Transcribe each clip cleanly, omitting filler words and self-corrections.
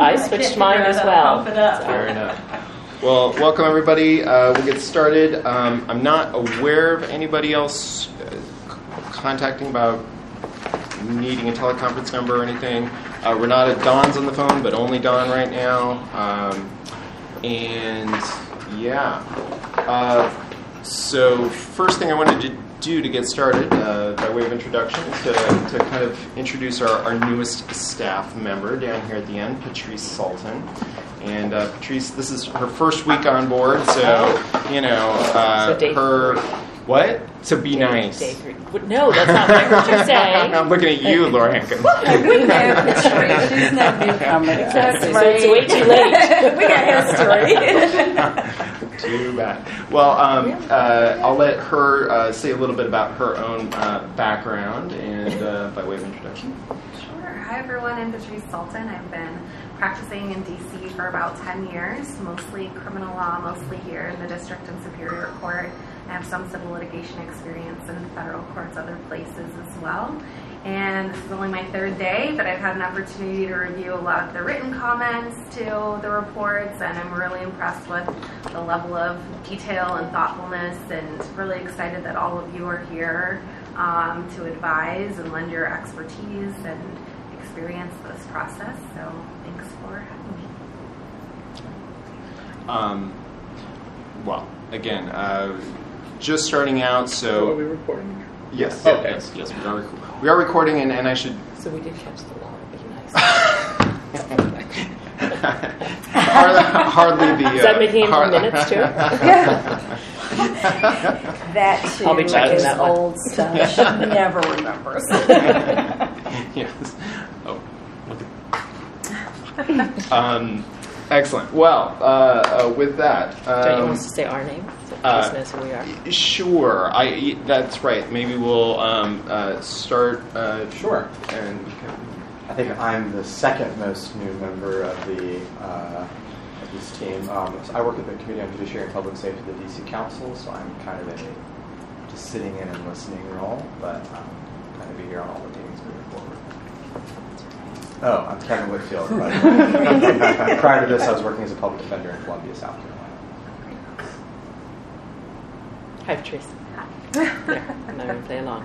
I switched mine as well. Fair enough. Well, welcome everybody. We'll get started. I'm not aware of anybody else contacting about needing a teleconference number or anything. We're not at Dawn's on the phone, but only Dawn right now. So first thing I wanted to do to get started, by way of introduction, is to kind of introduce our newest staff member down here at the end, Patrice Sultan. And Patrice, this is her first week on board, so, So day her... What? So be nice. Day 3. No, that's not what you're saying. I'm looking at you, Laura Hankins. We know Patrice. She's no newcomer. Exactly. So it's way too late. We got history. Too bad. Well, I'll let her say a little bit about her own background and by way of introduction. Sure. Hi, everyone. I'm Patrice Sultan. I've been practicing in D.C. for about 10 years, mostly criminal law, mostly here in the District and Superior Court. I have some civil litigation experience in federal courts, other places as well. And this is only my third day, but I've had an opportunity to review a lot of the written comments to the reports, and I'm really impressed with the level of detail and thoughtfulness, and really excited that all of you are here to advise and lend your expertise and experience this process. So thanks for having me. Well, again, just starting out, so... Are we recording? Yes. Okay. Yes, we are recording, and I should... So we did catch the law. Be nice. hardly the... Is that making it minutes, too? That too. I'll be checking is that one. old stuff. She never remembers. Yes. Oh, look. Excellent. Well, with that... Don't you want us to say our name? So Patrice knows who we are. Sure. That's right. Maybe we'll start... Sure. And we can... I think I'm the second most new member of the of this team. So I work at the Committee on Judiciary and Public Safety of the D.C. Council, so I'm kind of in a just sitting in and listening role, but kind of be here on all the meetings moving forward. Oh, I'm Kevin Whitfield. But prior to this, I was working as a public defender in Columbia, South Carolina. Hi, Patrice. There. I'm not going to play along.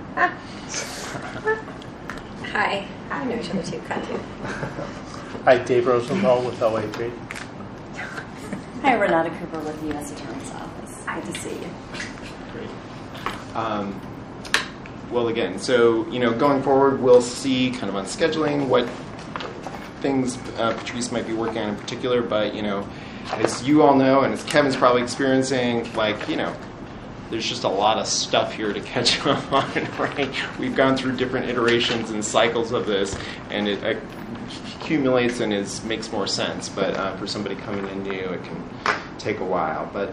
Hi. I know each other too. Katu. Hi, Dave Rosenthal with OAP. Hi, Renata Cooper with the U.S. Attorney's Office. Good to see you. Great. Well, again, so, going forward, we'll see kind of on scheduling what things Patrice might be working on in particular, but, as you all know, and as Kevin's probably experiencing, there's just a lot of stuff here to catch up on, right? We've gone through different iterations and cycles of this, and it accumulates and makes more sense, but for somebody coming in new, it can take a while. But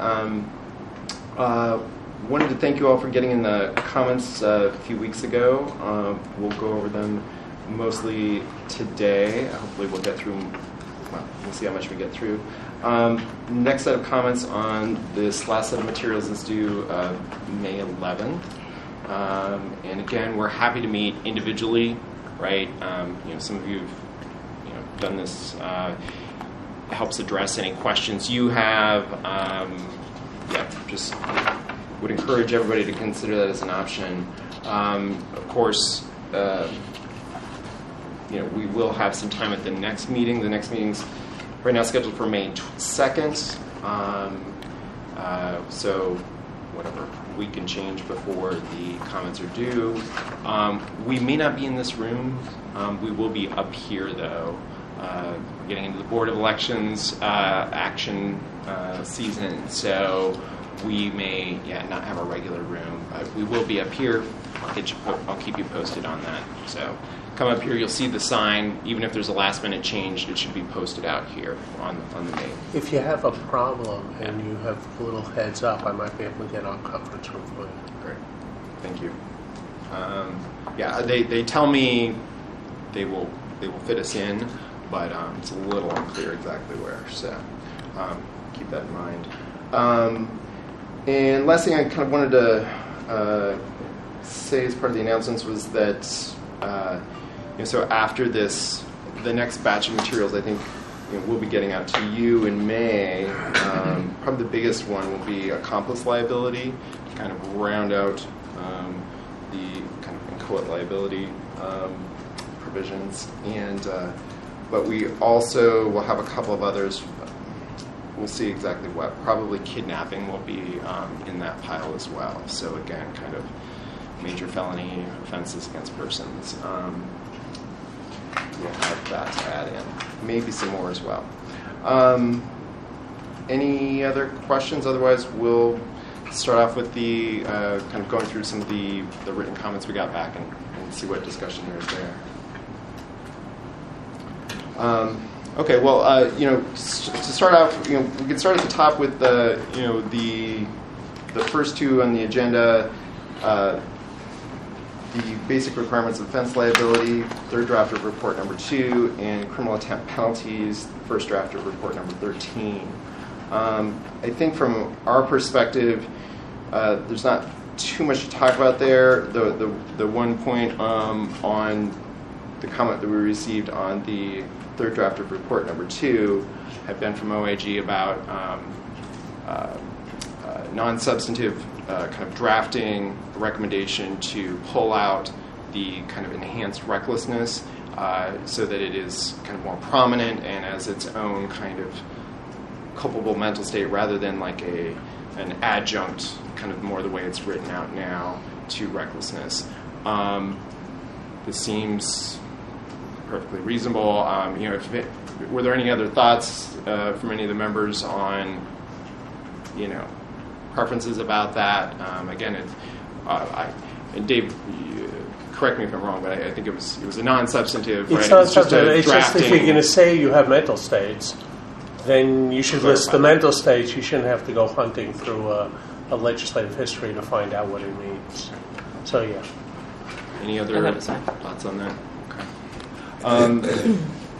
wanted to thank you all for getting in the comments a few weeks ago. We'll go over them mostly today. Hopefully we'll get through, we'll see how much we get through. Next set of comments on this last set of materials is due May 11th. And again, we're happy to meet individually, right? Some of you have done this, helps address any questions you have. Just would encourage everybody to consider that as an option. Of course, we will have some time at the next meeting. The next meeting's right now scheduled for May 2nd. So whatever we can change before the comments are due. We may not be in this room. We will be up here, though. We're getting into the Board of Elections action season, so we may not have a regular room. We will be up here. I'll keep you posted on that. So come up here, you'll see the sign. Even if there's a last minute change, it should be posted out here on the main. If you have a problem and you have a little heads up, I might be able to get on conference room for you. Great. Thank you. They tell me they will fit us in, but it's a little unclear exactly where. So keep that in mind. And last thing I kind of wanted to say as part of the announcements was that so after this, the next batch of materials, I think we'll be getting out to you in May. Probably the biggest one will be accomplice liability, to kind of round out the kind of inchoate liability provisions. But we also will have a couple of others. We'll see exactly what. Probably kidnapping will be in that pile as well. So again, kind of major felony offenses against persons. We'll have that to add in. Maybe some more as well. Any other questions? Otherwise, we'll start off with the kind of going through some of the written comments we got back and see what discussion there is there. Okay, well, to start off, we can start at the top with the first two on the agenda. The basic requirements of offense liability, third draft of report number 2, and criminal attempt penalties, first draft of report number 13. I think from our perspective, there's not too much to talk about there. The one point on the comment that we received on the third draft of report number 2 had been from OIG about non-substantive kind of drafting a recommendation to pull out the kind of enhanced recklessness so that it is kind of more prominent and as its own kind of culpable mental state rather than like an adjunct, kind of more the way it's written out now, to recklessness. This seems perfectly reasonable. Were there any other thoughts from any of the members on, preferences about that? Again, and Dave, correct me if I'm wrong, but I think it was a non-substantive. It's right? not It's just substantive. a It's just if drafting. you're going to say you have mental states, then you should list the mental states. You shouldn't have to go hunting through a legislative history to find out what it means. So, yeah. Any other And that was fine. thoughts on that? Okay.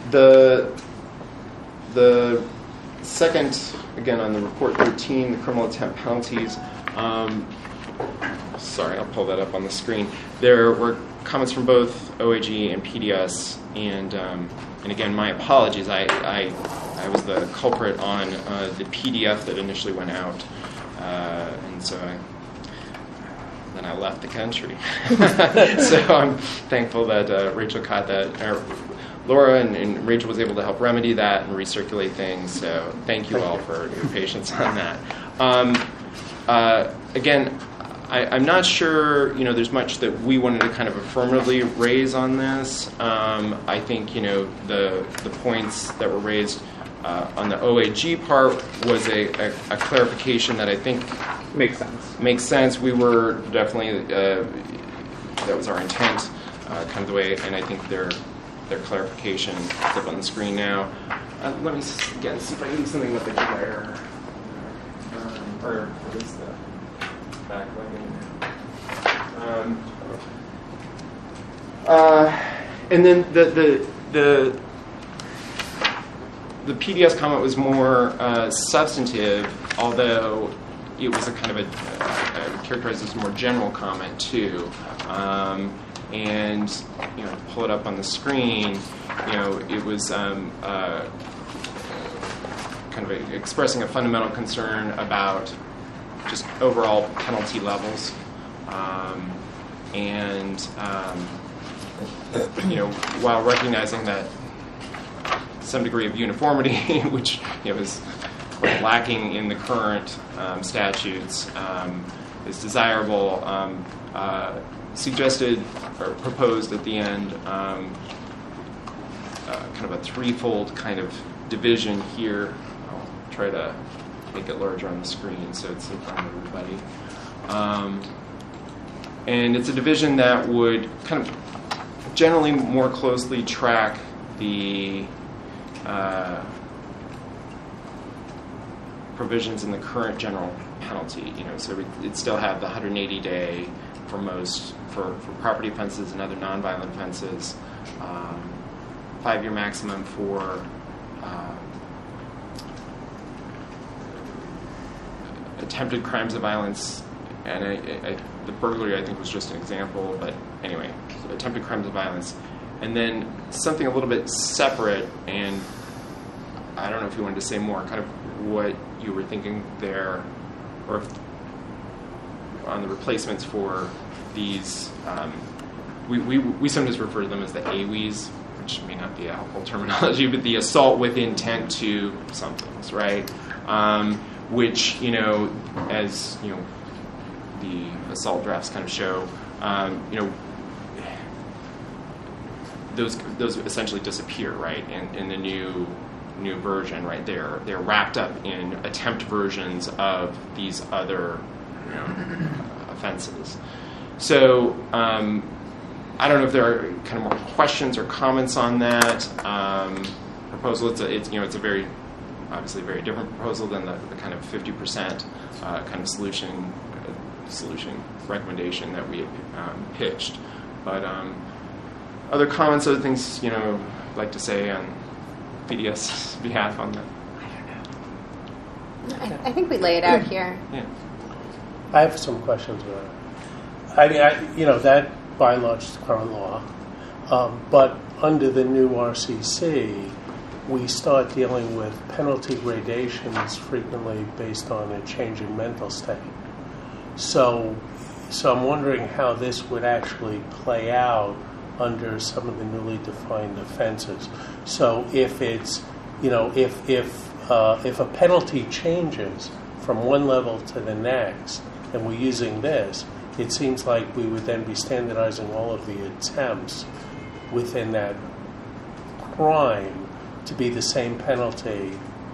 The second, again, on the report 13, the criminal attempt penalties. Sorry, I'll pull that up on the screen. There were comments from both OAG and PDS, and again, my apologies. I was the culprit on the PDF that initially went out, and so then I left the country. So I'm thankful that Rachel caught that. Laura and Rachel was able to help remedy that and recirculate things. So thank you all for your patience on that. Again, I'm not sure, there's much that we wanted to kind of affirmatively raise on this. I think, the points that were raised on the OAG part was a clarification that I think makes sense. We were definitely, that was our intent, kind of the way, and I think their clarification is up on the screen now. Let me, again, see if I can do something with the glare. Or at least the back and then the PDS comment was more substantive, although it was a kind of characterized as a more general comment too. And pull it up on the screen. It was kind of expressing a fundamental concern about just overall penalty levels, while recognizing that some degree of uniformity, which is quite lacking in the current statutes, is desirable. Suggested or proposed at the end kind of a threefold kind of division here. I'll try to make it larger on the screen so it's in front of everybody. And it's a division that would kind of generally more closely track the provisions in the current general penalty. So it'd still have the 180-day for most, for property offenses and other nonviolent offenses, 5-year maximum for attempted crimes of violence, and the burglary I think was just an example, but anyway, so attempted crimes of violence, and then something a little bit separate and I don't know if you wanted to say more, kind of what you were thinking there, or if, on the replacements for these. We sometimes refer to them as the AWEs, which may not be a helpful terminology, but the assault with intent to some things, right? Which, as the assault drafts kind of show, those essentially disappear, right? In the new version, right? They're wrapped up in attempt versions of these other offenses. So I don't know if there are kind of more questions or comments on that proposal. It's a very obviously very different proposal than the kind of 50% kind of solution recommendation that we had pitched. But other comments, other things I'd like to say on PDS behalf on that? I think we lay it out here. Yeah. I have some questions about it. That bylaw is current law, but under the new RCC, we start dealing with penalty gradations frequently based on a change in mental state. So I'm wondering how this would actually play out under some of the newly defined offenses. So if it's, if a penalty changes from one level to the next, and we're using this, it seems like we would then be standardizing all of the attempts within that crime to be the same penalty.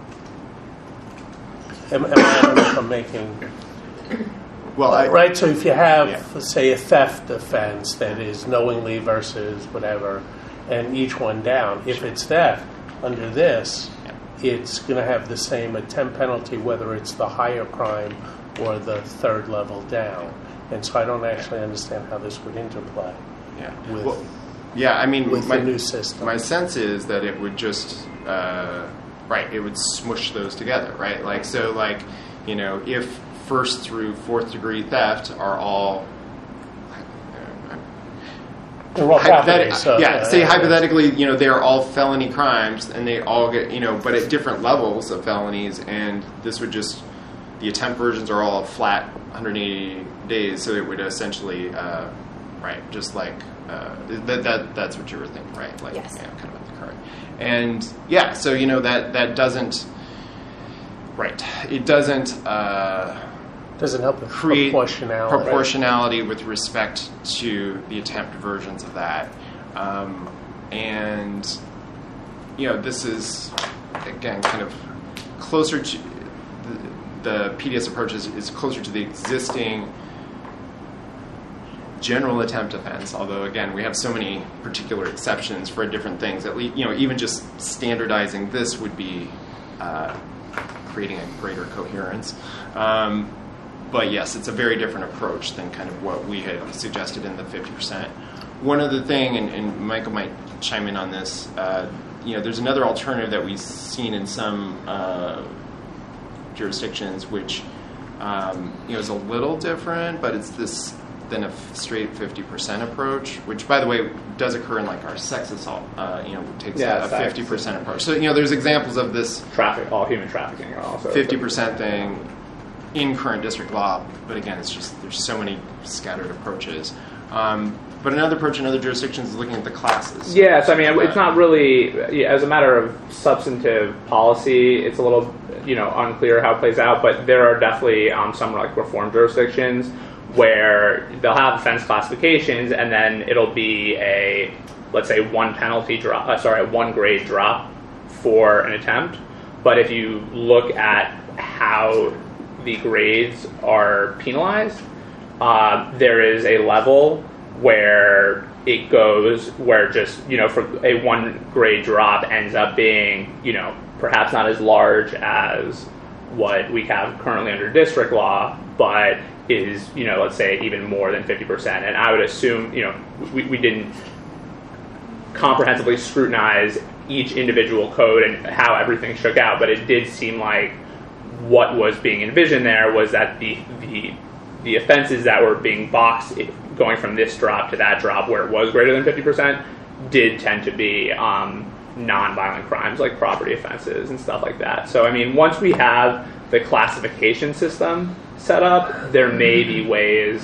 I don't know if I'm making... Well, right, so if you have, say, a theft offense that is knowingly versus whatever, and each one down, if it's theft, under this, it's going to have the same attempt penalty, whether it's the higher crime or the third level down. And so I don't actually understand how this would interplay with the new system. My sense is that it would just, it would smush those together, right? If first through fourth degree theft are all hypothetically, they're all felony crimes, and they all get, but at different levels of felonies, and this would just, the attempt versions are all flat 180 days, so it would essentially, just like, that's what you were thinking, right? Yes. Yeah, kind of at the current. And, so, that doesn't, it doesn't help with create proportionality with respect to the attempt versions of that. This is, again, kind of closer to the PDS approach is closer to the existing general attempt offense, although, again, we have so many particular exceptions for different things. At least, even just standardizing this would be creating a greater coherence. But yes, it's a very different approach than kind of what we had suggested in the 50%. One other thing, and Michael might chime in on this, there's another alternative that we've seen in some jurisdictions, which is a little different, but it's this than a straight 50% approach, which, by the way, does occur in our sex assault. Takes a 50% approach. So there's examples of this all human trafficking are also 50% thing in current district law, but again, it's just there's so many scattered approaches. But another approach in other jurisdictions is looking at the classes. Yes, it's not really, as a matter of substantive policy, it's a little unclear how it plays out, but there are definitely some reform jurisdictions where they'll have offense classifications, and then it'll be a, let's say, one grade drop for an attempt. But if you look at how the grades are penalized, there is a level where it goes where just, for a one grade drop ends up being, perhaps not as large as what we have currently under district law, but is, let's say even more than 50%. And I would assume, we didn't comprehensively scrutinize each individual code and how everything shook out, but it did seem like what was being envisioned there was that the offenses that were being boxed going from this drop to that drop where it was greater than 50% did tend to be non-violent crimes like property offenses and stuff like that. So, I mean, once we have the classification system set up, there may be ways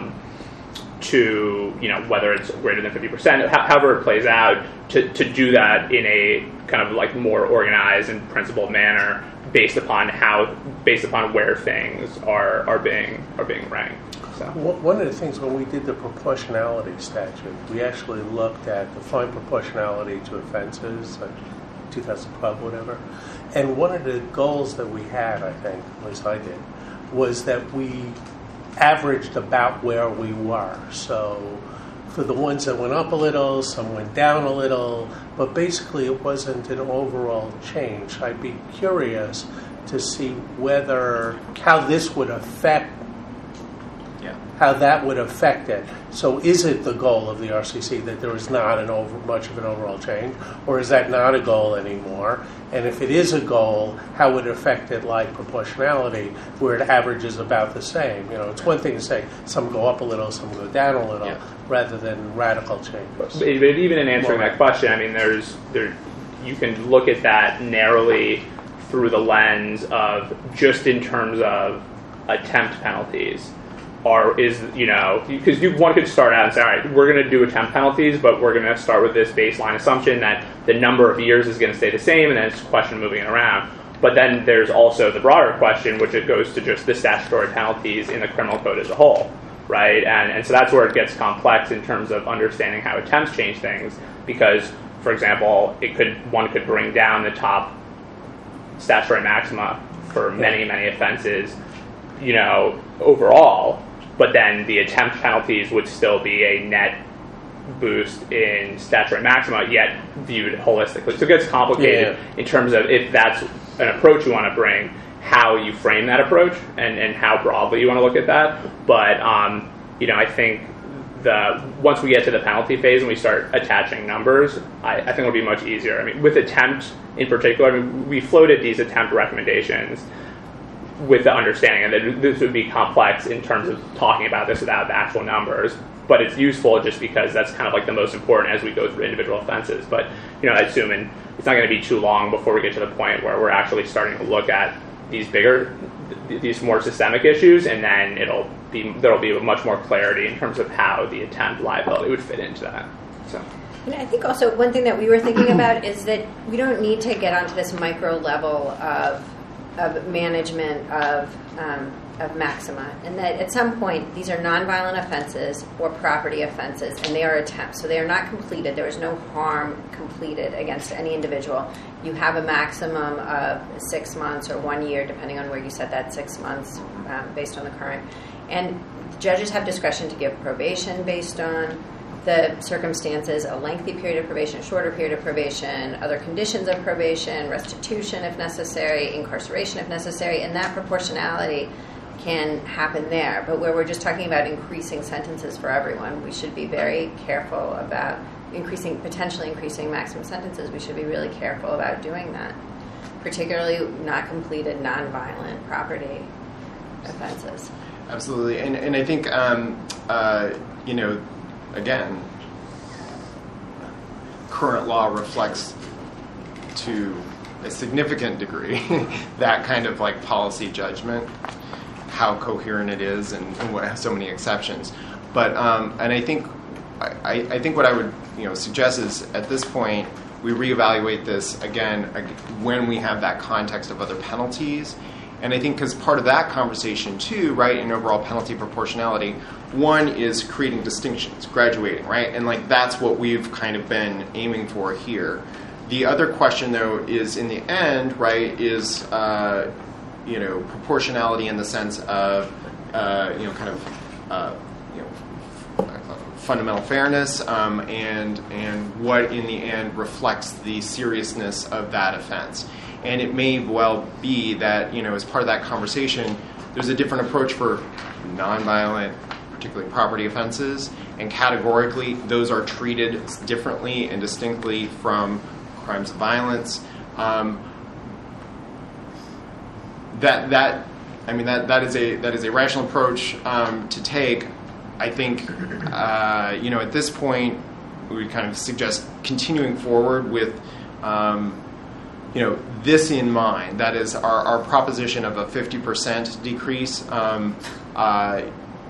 to, whether it's greater than 50%, however it plays out, to do that in a kind of like more organized and principled manner based upon where things are being ranked. So. One of the things when we did the proportionality statute, we actually looked at defined proportionality to offenses, like 2012, whatever. And one of the goals that we had, I think, at least I did, was that we averaged about where we were. So for the ones that went up a little, some went down a little, but basically it wasn't an overall change. I'd be curious to see how this would affect how that would affect it. So is it the goal of the RCC that there is not much of an overall change, or is that not a goal anymore? And if it is a goal, how would it affect it like proportionality, where it averages about the same? It's one thing to say some go up a little, some go down a little, rather than radical changes. But even in answering that question, I mean, you can look at that narrowly through the lens of just in terms of attempt penalties. Because one could start out and say, all right, we're going to do attempt penalties, but we're going to start with this baseline assumption that the number of years is going to stay the same, and then it's a question of moving it around. But then there's also the broader question, which it goes to just the statutory penalties in the criminal code as a whole, right? And so that's where it gets complex in terms of understanding how attempts change things, because, for example, one could bring down the top statutory maxima for many, many offenses, overall. But then the attempt penalties would still be a net boost in statutory maxima, yet viewed holistically. So it gets complicated in terms of if that's an approach you want to bring, how you frame that approach, and how broadly you want to look at that. But, I think once we get to the penalty phase and we start attaching numbers, I think it'll be much easier. I mean, with attempt in particular, we floated these attempt recommendations with the understanding that this would be complex in terms of talking about this without the actual numbers, but it's useful just because that's kind of like the most important as we go through individual offenses. But, I assume it's not going to be too long before we get to the point where we're actually starting to look at these more systemic issues, and then there'll be much more clarity in terms of how the attempt liability would fit into that. So. And I think also one thing that we were thinking about is that we don't need to get onto this micro level of management of maxima, and that at some point these are nonviolent offenses or property offenses, and they are attempts, so they are not completed. There is no harm completed against any individual. You have a maximum of 6 months or 1 year, depending on where you set that 6 months, based on the current. And judges have discretion to give probation based on the circumstances, a lengthy period of probation, a shorter period of probation, other conditions of probation, restitution if necessary, incarceration if necessary, and that proportionality can happen there. But where we're just talking about increasing sentences for everyone, we should be very careful about potentially increasing maximum sentences. We should be really careful about doing that, particularly not completed nonviolent property offenses. Absolutely, and I think again, current law reflects to a significant degree that kind of like policy judgment, how coherent it is, and what has so many exceptions. But and I think what I would suggest is at this point we reevaluate this again when we have that context of other penalties. And I think because part of that conversation too, right, in overall penalty proportionality, one is creating distinctions, graduating, right? And like that's what we've kind of been aiming for here. The other question though is in the end, right, is proportionality in the sense of fundamental fairness, and what in the end reflects the seriousness of that offense. And it may well be that, as part of that conversation, there's a different approach for nonviolent, particularly property offenses, and categorically those are treated differently and distinctly from crimes of violence. That is a rational approach to take. I think at this point we would kind of suggest continuing forward with this in mind, that is our proposition of a 50% decrease. I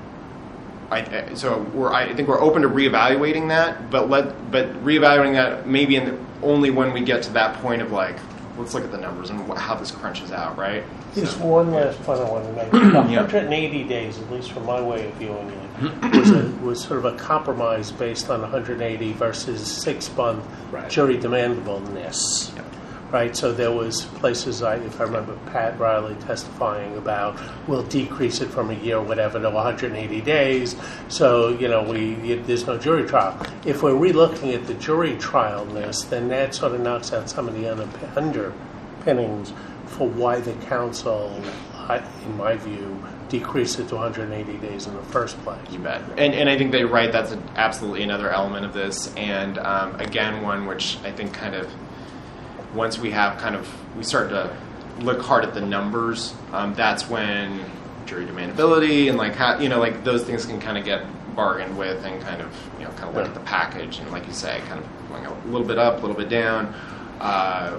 think we're open to reevaluating that, but reevaluating that maybe only when we get to that point of like, let's look at the numbers and how this crunches out, right? There's one last point I want to make. 180 days, at least from my way of viewing it, was sort of a compromise based on 180 versus 6-month jury demandableness. Yep. Right, so there was places, if I remember Pat Riley testifying about, we'll decrease it from a year or whatever to 180 days, so, there's no jury trial. If we're relooking at the jury trialness, then that sort of knocks out some of the underpinnings for why the council, in my view, decreased it to 180 days in the first place. You bet. And I think that you're right, that's absolutely another element of this, and again, one which I think kind of, once we start to look hard at the numbers, that's when jury demandability and like those things can kind of get bargained with and kind of look at the package and like you say, kind of going a little bit up, a little bit down. I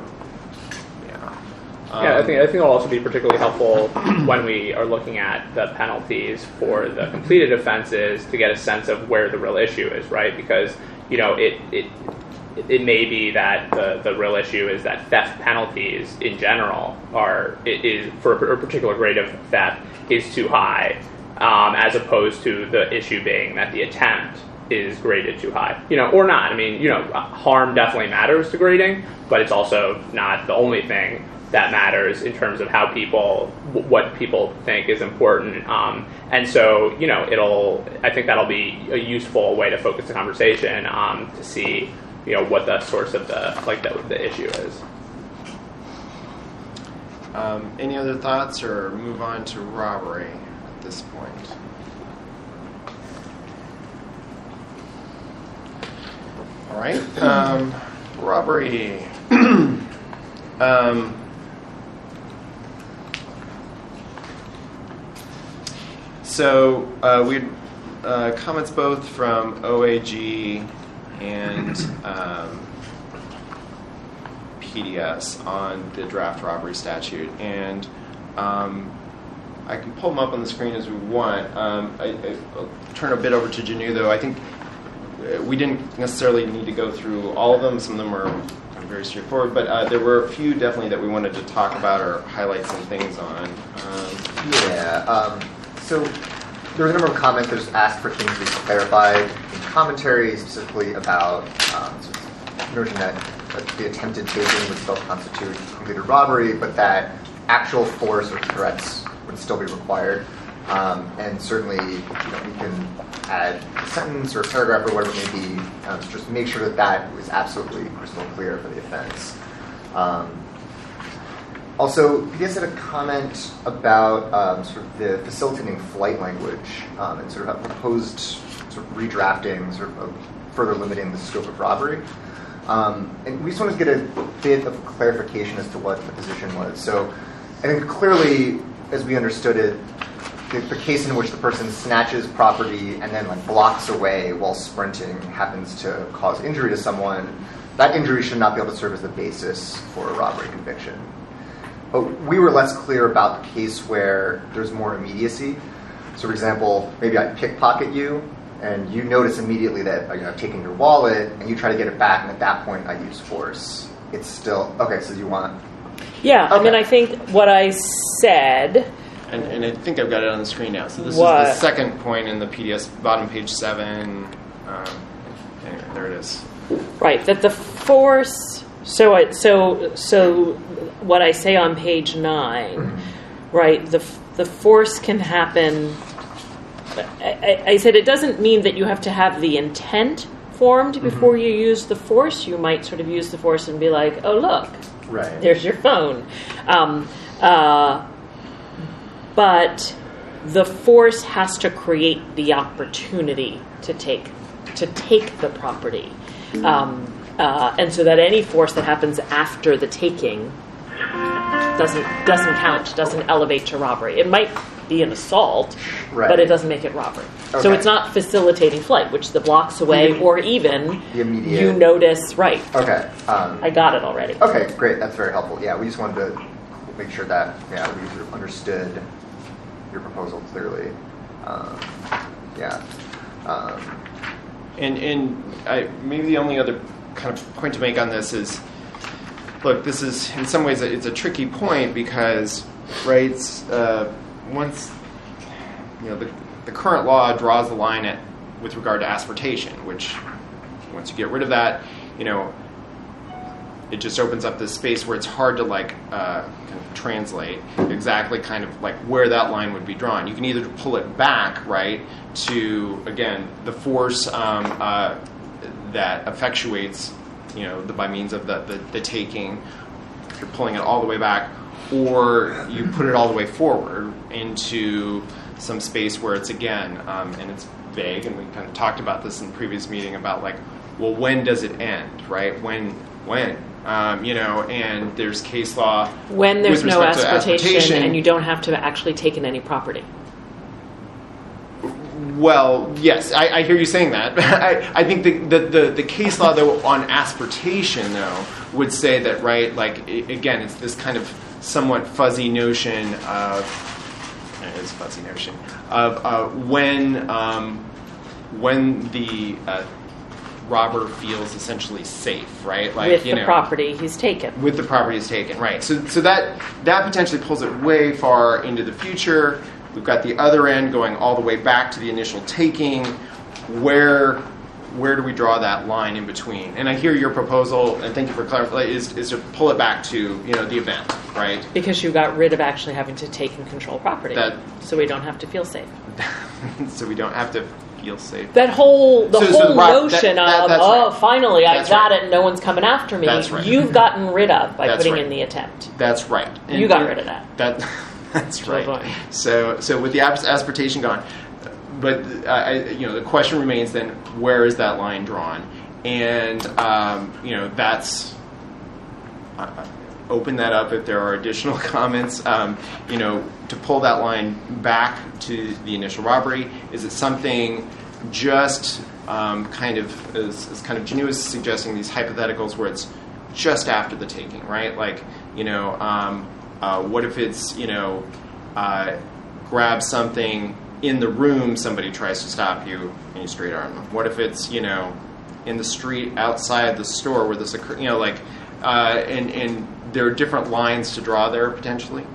think it'll also be particularly helpful when we are looking at the penalties for the completed offenses to get a sense of where the real issue is, right? Because it may be that the real issue is that theft penalties in general is for a particular grade of theft is too high, as opposed to the issue being that the attempt is graded too high, or not. I mean, harm definitely matters to grading, but it's also not the only thing that matters in terms of what people think is important. And so, I think that'll be a useful way to focus the conversation to see what the source of the issue is. Any other thoughts, or move on to robbery at this point? All right, robbery. So we had comments both from OAG and PDS on the draft robbery statute, and I can pull them up on the screen as we want. I'll turn a bit over to Janu, though. I think we didn't necessarily need to go through all of them. Some of them are very straightforward, but there were a few definitely that we wanted to talk about or highlight some things on. So there was a number of comments that just asked for things to be clarified in commentary, specifically about notion that the attempted taking would still constitute completed robbery, but that actual force or threats would still be required. And certainly, we can add a sentence or a paragraph or whatever it may be, to just make sure that is absolutely crystal clear for the offense. Also, PDS had a comment about sort of the facilitating flight language and sort of a proposed sort of redrafting, sort of further limiting the scope of robbery. And we just wanted to get a bit of clarification as to what the position was. So I think clearly, as we understood it, the case in which the person snatches property and then blocks away while sprinting happens to cause injury to someone, that injury should not be able to serve as the basis for a robbery conviction. But we were less clear about the case where there's more immediacy. So, for example, maybe I pickpocket you, and you notice immediately that I've taken your wallet, and you try to get it back, and at that point I use force. It's still okay. So you want? Yeah, okay. I mean, I think what I said. And I think I've got it on the screen now. So this is the second point in the PDS, bottom page 7. There it is. Right, that the force. So what I say on page 9, right? The force can happen. I said it doesn't mean that you have to have the intent formed before you use the force. You might sort of use the force and be like, oh look, right, there's your phone. But the force has to create the opportunity to take the property, and so that any force that happens after the taking doesn't count, doesn't elevate to robbery. It might be an assault, Right. but it doesn't make it robbery. So Okay. it's not facilitating flight, which the blocks away, or even The immediate. you notice, right, Okay. I got it already. Okay, great. That's very helpful. Yeah, we just wanted to make sure that we sort of understood your proposal clearly. Yeah. And maybe the only other kind of point to make on this is, look, this is in some ways it's a tricky point because, right, once the current law draws the line with regard to asportation, which once you get rid of that, it just opens up this space where it's hard to kind of translate exactly kind of like where that line would be drawn. You can either pull it back, right, to again the force that effectuates, by means of the taking. If you're pulling it all the way back, or you put it all the way forward into some space where it's again, and it's vague, and we kind of talked about this in the previous meeting about well, when does it end, right? When? And there's case law When there's with no respect to asportation and you don't have to actually take in any property. Well, yes, I hear you saying that. I think the case law, though, on asportation, though, would say that, right, again, it's this kind of somewhat fuzzy notion of, when the robber feels essentially safe, right? With the property he's taken. With the property he's taken, right. So that potentially pulls it way far into the future. We've got the other end going all the way back to the initial taking. Where do we draw that line in between? And I hear your proposal, and thank you for clarifying, is to pull it back to the event, right? Because you got rid of actually having to take and control property, so we don't have to feel safe. So we don't have to feel safe. That whole notion of right. Finally I That's got right. it, and no one's coming after me. That's right. You've gotten rid of by That's putting right. in the attempt. That's right. And you got rid of that. That's right. So with the asportation gone, but the question remains then, where is that line drawn? And that's open that up if there are additional comments. To pull that line back to the initial robbery, is it something just kind of as kind of Janu is suggesting these hypotheticals where it's just after the taking, right? What if it's grab something in the room, somebody tries to stop you, and you straight arm them? What if it's in the street outside the store where this occurs? And there are different lines to draw there potentially.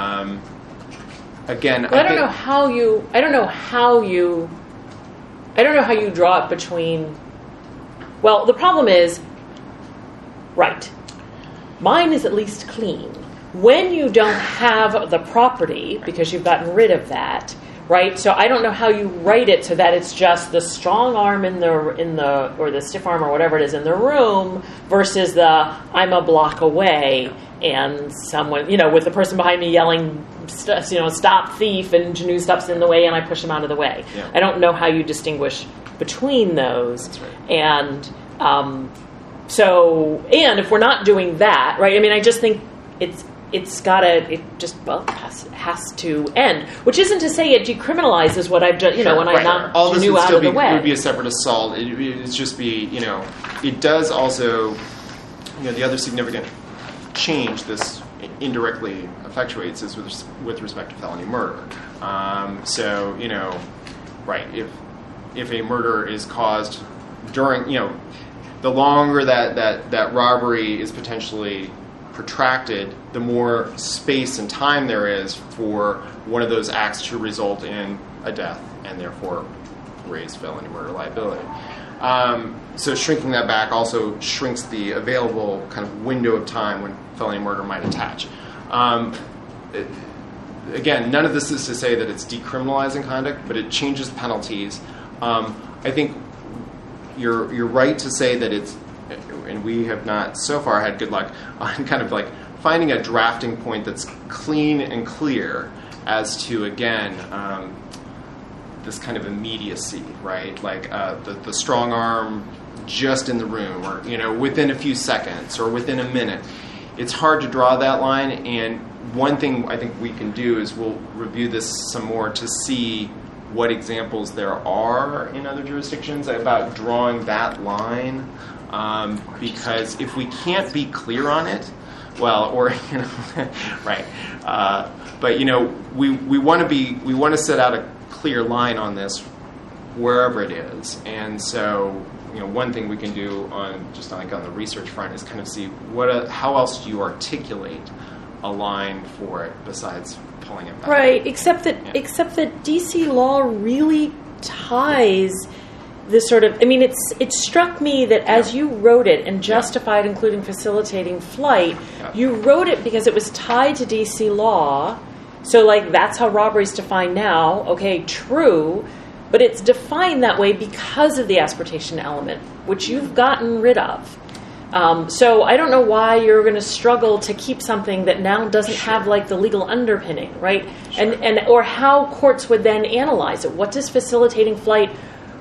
Again, I don't know how you draw it between. Well, the problem is, right. Mine is at least clean. When you don't have the property because you've gotten rid of that, right? So I don't know how you write it so that it's just the strong arm in the or the stiff arm or whatever it is in the room versus the I'm a block away and someone, with the person behind me yelling, stop thief, and Janu stops in the way and I push him out of the way. Yeah. I don't know how you distinguish between those. That's right. And and if we're not doing that, right? I mean, I just think it has to end. Which isn't to say it decriminalizes what I've done. When I knock all this Janu would out still of the way. would be a separate assault. It's just be it does also the other significant change this indirectly effectuates is with respect to felony murder. Right, if a murder is caused during the longer that robbery is potentially protracted, the more space and time there is for one of those acts to result in a death and therefore raise felony murder liability. So shrinking that back also shrinks the available kind of window of time when felony murder might attach. Again, none of this is to say that it's decriminalizing conduct, but it changes penalties. I think you're right to say that it's, and we have not so far had good luck on kind of finding a drafting point that's clean and clear as to, again, this kind of immediacy, right? The strong arm just in the room, or within a few seconds or within a minute. It's hard to draw that line, and one thing I think we can do is we'll review this some more to see what examples there are in other jurisdictions about drawing that line, because if we can't be clear on it, well, or right, but we want to set out a clear line on this wherever it is, and so one thing we can do on the research front is kind of see how else do you articulate a line for it besides pulling it back. Right, except that DC law really ties this sort of, it struck me that as you wrote it and justified including facilitating flight, you wrote it because it was tied to DC law. So that's how robbery is defined now. Okay, true. But it's defined that way because of the asportation element, which you've gotten rid of. So I don't know why you're going to struggle to keep something that now doesn't have the legal underpinning, right? Sure. And or how courts would then analyze it. What does facilitating flight?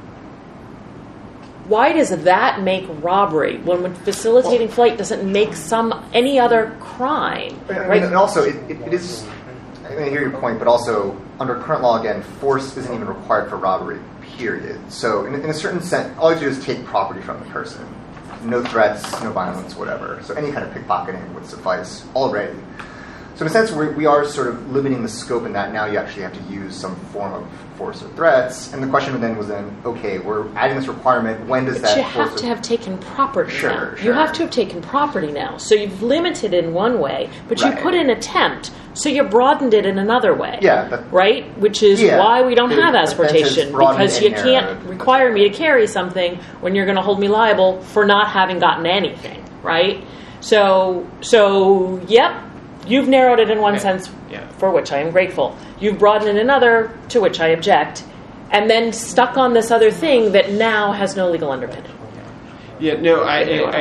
Why does that make robbery when facilitating flight doesn't make any other crime? Right? And also, it is. I hear your point, but also under current law, again, force isn't even required for robbery. Period. So in a certain sense, all you do is take property from the person. No threats, no violence, whatever. So any kind of pickpocketing would suffice already. So in a sense, we are sort of limiting the scope in that now you actually have to use some form of force or threats. And the question then was okay, we're adding this requirement. When does that? But you have to have taken property now. Sure. You have to have taken property now. So you've limited in one way, but you put in attempt. So you broadened it in another way. Yeah. Right? Which is why we don't have asportation. Because you can't require me to carry something when you're going to hold me liable for not having gotten anything. Right? So yep. You've narrowed it in one sense, for which I am grateful. You've broadened it in another, to which I object, and then stuck on this other thing that now has no legal underpinning. Yeah, no, I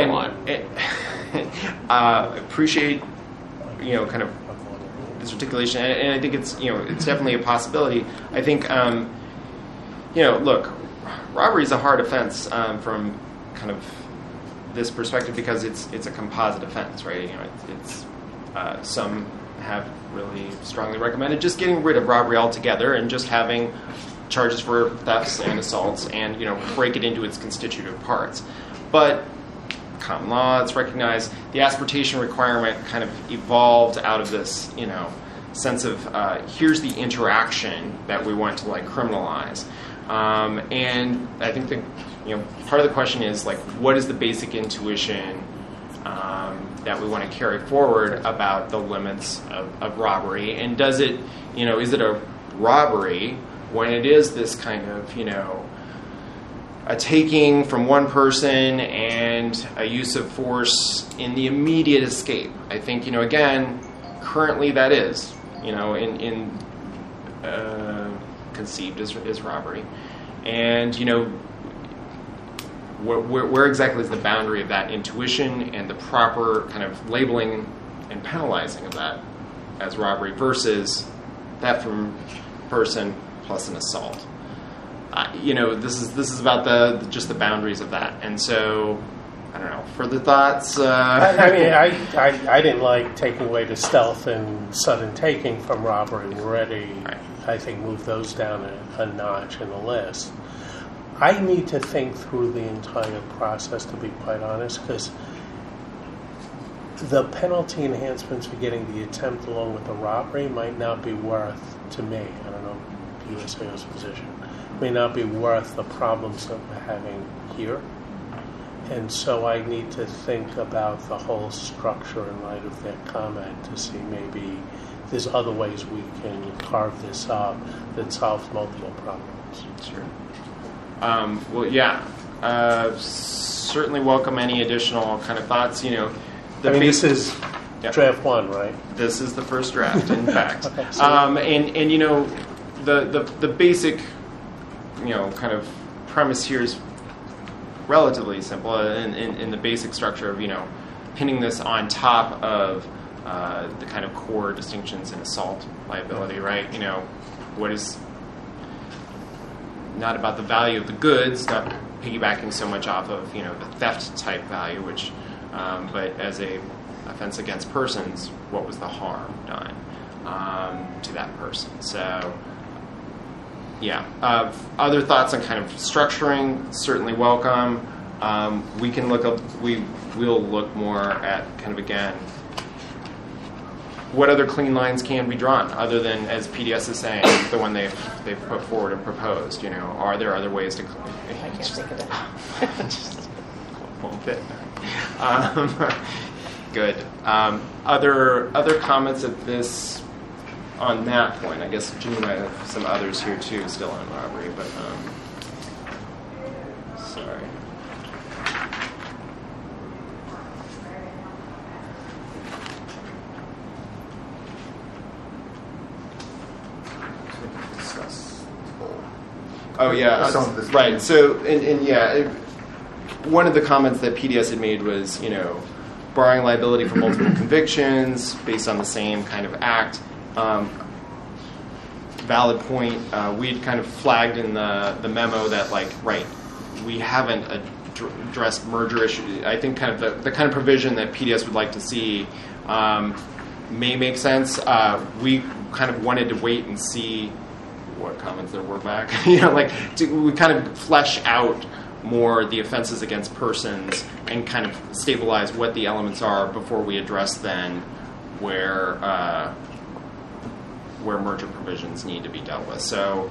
appreciate, kind of this articulation, and I think it's definitely a possibility. I think, look, robbery is a hard offense from kind of this perspective because it's a composite offense, right? It's some have really strongly recommended just getting rid of robbery altogether and just having charges for thefts and assaults and break it into its constitutive parts. But common law, it's recognized the asportation requirement kind of evolved out of this sense of here's the interaction that we want to criminalize, and I think that part of the question is what is the basic intuition that we want to carry forward about the limits of robbery, and does it, is it a robbery when it is this kind of, a taking from one person and a use of force in the immediate escape? I think, again, currently that is, conceived as robbery, and where exactly is the boundary of that intuition and the proper kind of labeling and penalizing of that as robbery versus theft from person plus an assault? This is about just the boundaries of that, and so I don't know. Further thoughts? I didn't like taking away the stealth and sudden taking from robbery. We already, I think, moved those down a notch in the list. I need to think through the entire process, to be quite honest, because the penalty enhancements for getting the attempt along with the robbery might not be worth, to me, I don't know USAO's position, may not be worth the problems that we're having here. And so I need to think about the whole structure in light of their comment to see maybe there's other ways we can carve this up that solves multiple problems. Sure. Certainly welcome any additional kind of thoughts. This is draft one, right? This is the first draft, in fact. Okay, so the basic, kind of premise here is relatively simple in the basic structure of, pinning this on top of the kind of core distinctions in assault liability, right? What is not about the value of the goods, not piggybacking so much off of, the theft type value, which, but as a offense against persons, what was the harm done to that person? So, yeah. Other thoughts on kind of structuring, certainly welcome. We can look up, we'll look more at kind of, again, what other clean lines can be drawn other than, as PDS is saying, the one they've put forward and proposed? You know, are there other ways to? I can't think of it. Just won't fit. Good. Other comments at this on that point? I guess Jimmy might have some others here too, still on robbery, but sorry. Oh yeah, right. So and yeah, one of the comments that PDS had made was, you know, barring liability for multiple convictions based on the same kind of act. Valid point. We'd kind of flagged in the memo that, like, right, we haven't addressed merger issues. I think kind of the kind of provision that PDS would like to see may make sense. We kind of wanted to wait and see what comments there were back. You know, like, we kind of flesh out more the offenses against persons and kind of stabilize what the elements are before we address then where merger provisions need to be dealt with. So,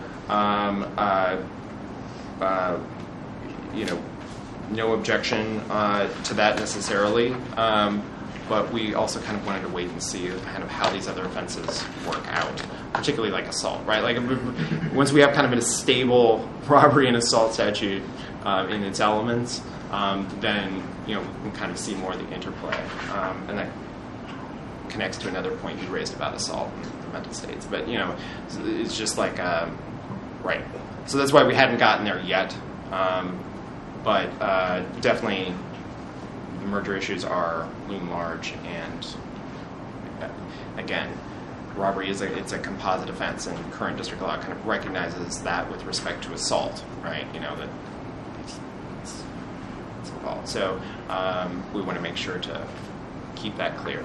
you know, no objection to that necessarily, but we also kind of wanted to wait and see kind of how these other offenses work out, particularly like assault, right? Like, once we have kind of a stable robbery and assault statute in its elements, then, you know, we can kind of see more of the interplay, and that connects to another point you raised about assault and the mental states. But, you know, it's just like, right. So that's why we hadn't gotten there yet, but definitely the merger issues loom large, and again, robbery is it's a composite offense, and current district law kind of recognizes that with respect to assault, right? You know, that it's involved. So we want to make sure to keep that clear.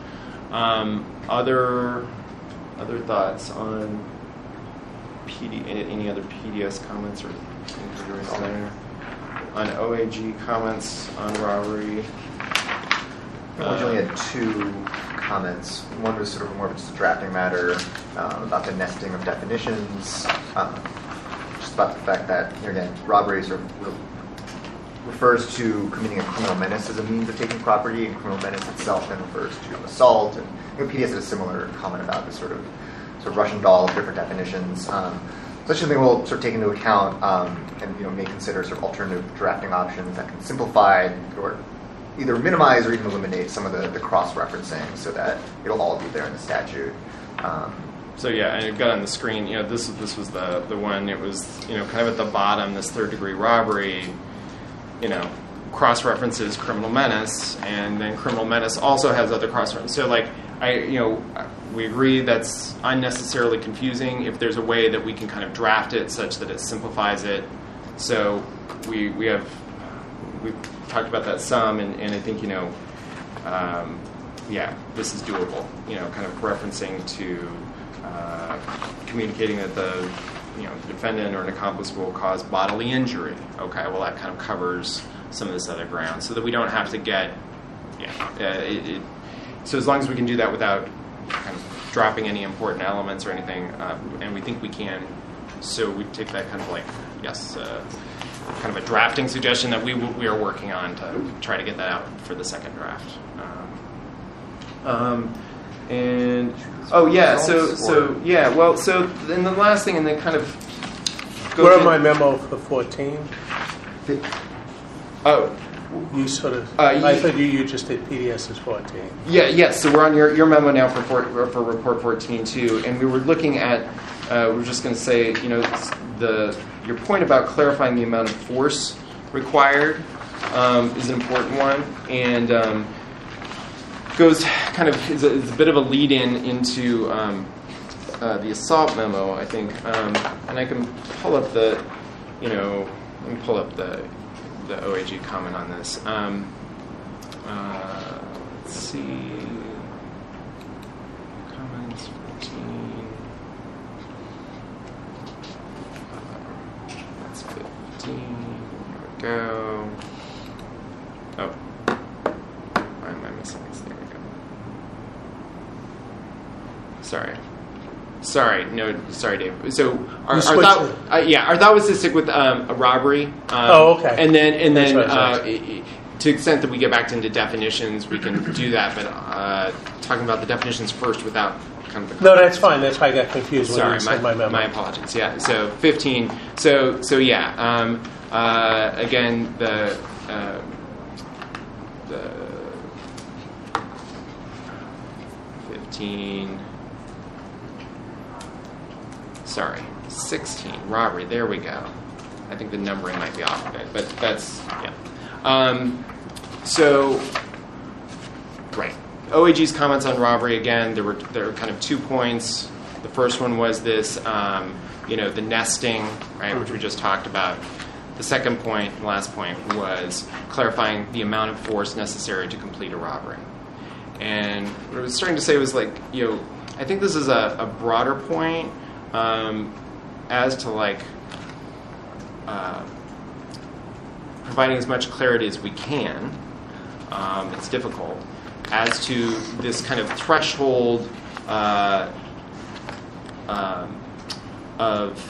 Other thoughts on any other PDS comments or inquiries there? On OAG comments on robbery? We only had two comments. One was sort of more of just a drafting matter about the nesting of definitions, just about the fact that, again, robbery sort of refers to committing a criminal menace as a means of taking property, and criminal menace itself then refers to assault. And PDS had a similar comment about this sort of Russian doll of different definitions. That's something we'll sort of take into account, and, you know, may consider sort of alternative drafting options that can simplify or either minimize or even eliminate some of the cross-referencing so that it'll all be there in the statute. So yeah, and it got on the screen. You know, this was the one. It was, you know, kind of at the bottom. This third-degree robbery, you know, cross-references criminal menace, and then criminal menace also has other cross-references. So, like, we agree that's unnecessarily confusing. If there's a way that we can kind of draft it such that it simplifies it, so we've talked about that some, and I think, you know, yeah, this is doable. You know, kind of referencing to communicating that the defendant or an accomplice will cause bodily injury. Okay, well, that kind of covers some of this other ground, so that we don't have to get, so as long as we can do that without kind of dropping any important elements or anything, and we think we can, so we take that kind of like, kind of a drafting suggestion that we are working on to try to get that out for the second draft. And so then the last thing, and then kind of where am I memo for 14? Oh, you sort of. I thought you just did PDS's 14. Yes. So we're on your memo now for report 14 too, and we were looking at. We're just going to say, you know, your point about clarifying the amount of force required is an important one, and goes kind of is a bit of a lead-in into the assault memo, I think, and I can pull up the OAG comment on this. let's see. Comments 14. That's 15. Here we go. Oh. Why am I missing this? There we go. Sorry, Dave. So our thought was to stick with a robbery. Okay. And then Right. to the extent that we get back into definitions, we can do that. But talking about the definitions first without kind of the No, that's fine. That's why I got confused when sorry, you said my memo. my apologies. Yeah. So 15. So yeah. Again, the 15. Sorry, 16. Robbery. There we go. I think the numbering might be off a bit, but that's yeah. So right. OAG's comments on robbery again. There were kind of 2 points. The first one was this, the nesting, right, which we just talked about. The second point, the last point, was clarifying the amount of force necessary to complete a robbery. And what I was starting to say was I think this is a broader point as to providing as much clarity as we can. It's difficult as to this kind of threshold of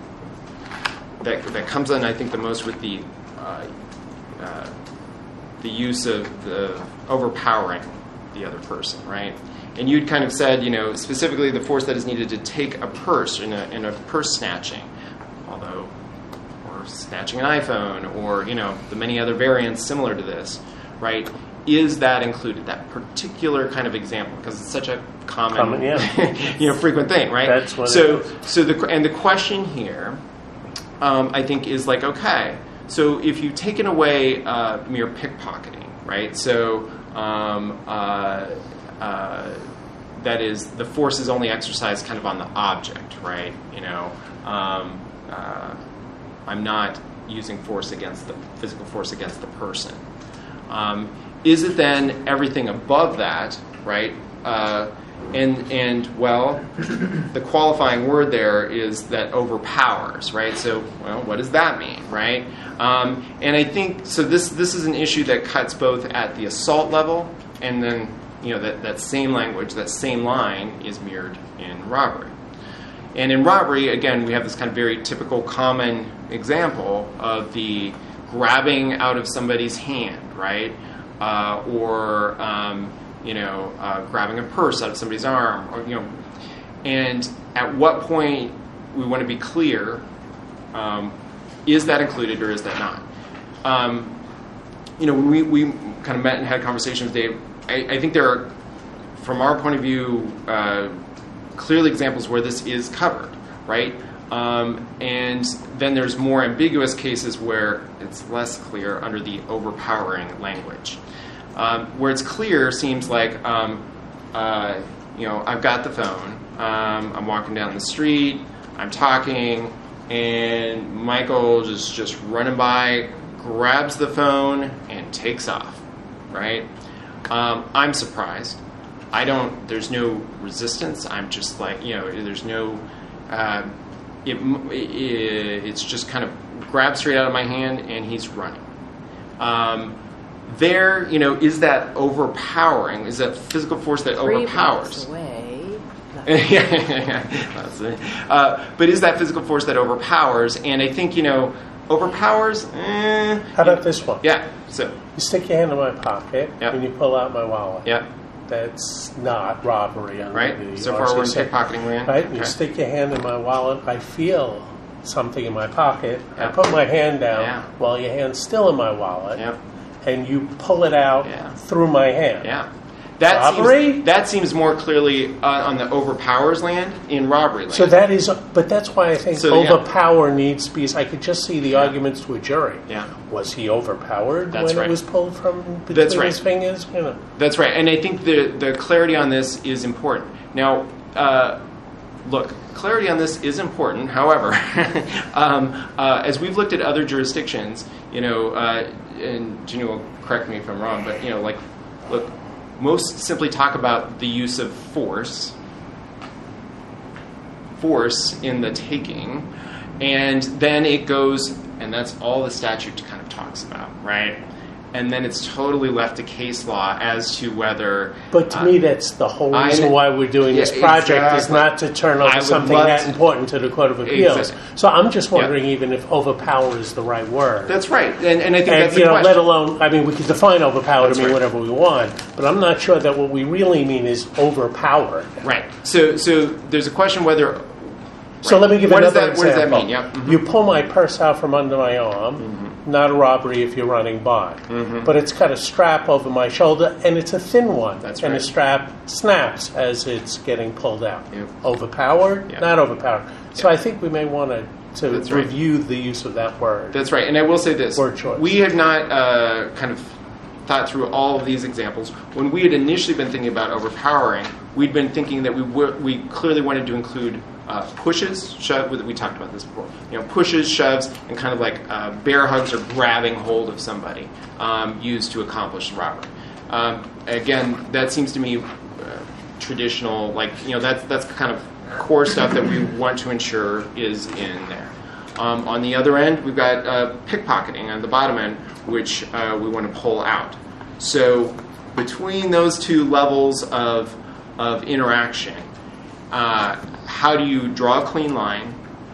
that comes in, I think, the most with the use of the overpowering the other person, right? And you'd kind of said, specifically the force that is needed to take a purse in a purse snatching, or snatching an iPhone, or the many other variants similar to this, right? Is that included? That particular kind of example, because it's such a common frequent thing, right? That's what so the question here, I think, is okay. So if you've taken away mere pickpocketing, right? So that is, the force is only exercised kind of on the object, right? I'm not using force against the physical force against the person. Is it then everything above that, right? And the qualifying word there is that overpowers, right? So, what does that mean, right? And I think so. This is an issue that cuts both at the assault level, and then that same language, that same line is mirrored in robbery. And in robbery, again, we have this kind of very typical, common example of the grabbing out of somebody's hand, right? Or grabbing a purse out of somebody's arm, and at what point we want to be clear, is that included or is that not? When we kind of met and had a conversation with Dave, I think there are, from our point of view, clearly examples where this is covered, right? And then there's more ambiguous cases where it's less clear under the overpowering language. Where it's clear seems like, I've got the phone, I'm walking down the street, I'm talking, and Michael is just running by, grabs the phone, and takes off, right? I'm surprised. There's no resistance. I'm just there's no, it's just kind of grabbed straight out of my hand, and he's running. Is that overpowering? Is that physical force that overpowers? 3 blocks away. That's it. But is that physical force that overpowers? And I think, overpowers. How about this one? Yeah. So you stick your hand in my pocket and you pull out my wallet. Yeah. That's not robbery under right. the So far, we're in RCC. pickpocketing land. Right. Okay. You stick your hand in my wallet. I feel something in my pocket. I put my hand down while your hand's still in my wallet. Yeah. And you pull it out through my hand. Yeah. Robbery? That seems more clearly on the overpowers land in robbery land. So that is, but that's why I think overpower needs, because I could just see the arguments to a jury. Yeah. Was he overpowered That's when right. it was pulled from between his fingers? That's right. And I think the clarity on this is important. Now, look, clarity on this is important. However, as we've looked at other jurisdictions, and Ginny will correct me if I'm wrong, but look, most simply talk about the use of force in the taking, and then it goes, and that's all the statute kind of talks about, right? And then it's totally left to case law as to whether... But to me, that's the whole reason why we're doing this project, is not to turn over something that important to the Court of Appeals. Exactly. So I'm just wondering even if overpower is the right word. That's right, and I think that's the question. Let alone, I mean, we could define overpower to mean whatever we want, but I'm not sure that what we really mean is overpower. Right. So there's a question whether... So let me give another example. What does that mean? Yep. Mm-hmm. You pull my purse out from under my arm, not a robbery if you're running by, but it's got a strap over my shoulder, and it's a thin one. That's and right. the strap snaps as it's getting pulled out. Yep. Overpowered? Yep. Not overpowered. So I think we may want to That's right. review the use of that word. That's right. And I will say this. Word choice. We have not kind of thought through all of these examples. When we had initially been thinking about overpowering, we'd been thinking that we clearly wanted to include pushes, shove. We talked about this before. Pushes, shoves, and kind of like bear hugs or grabbing hold of somebody used to accomplish the robbery. Again, that seems to me traditional. That's kind of core stuff that we want to ensure is in there. On the other end, we've got pickpocketing on the bottom end, which we want to pull out. So between those two levels of interaction, how do you draw a clean line,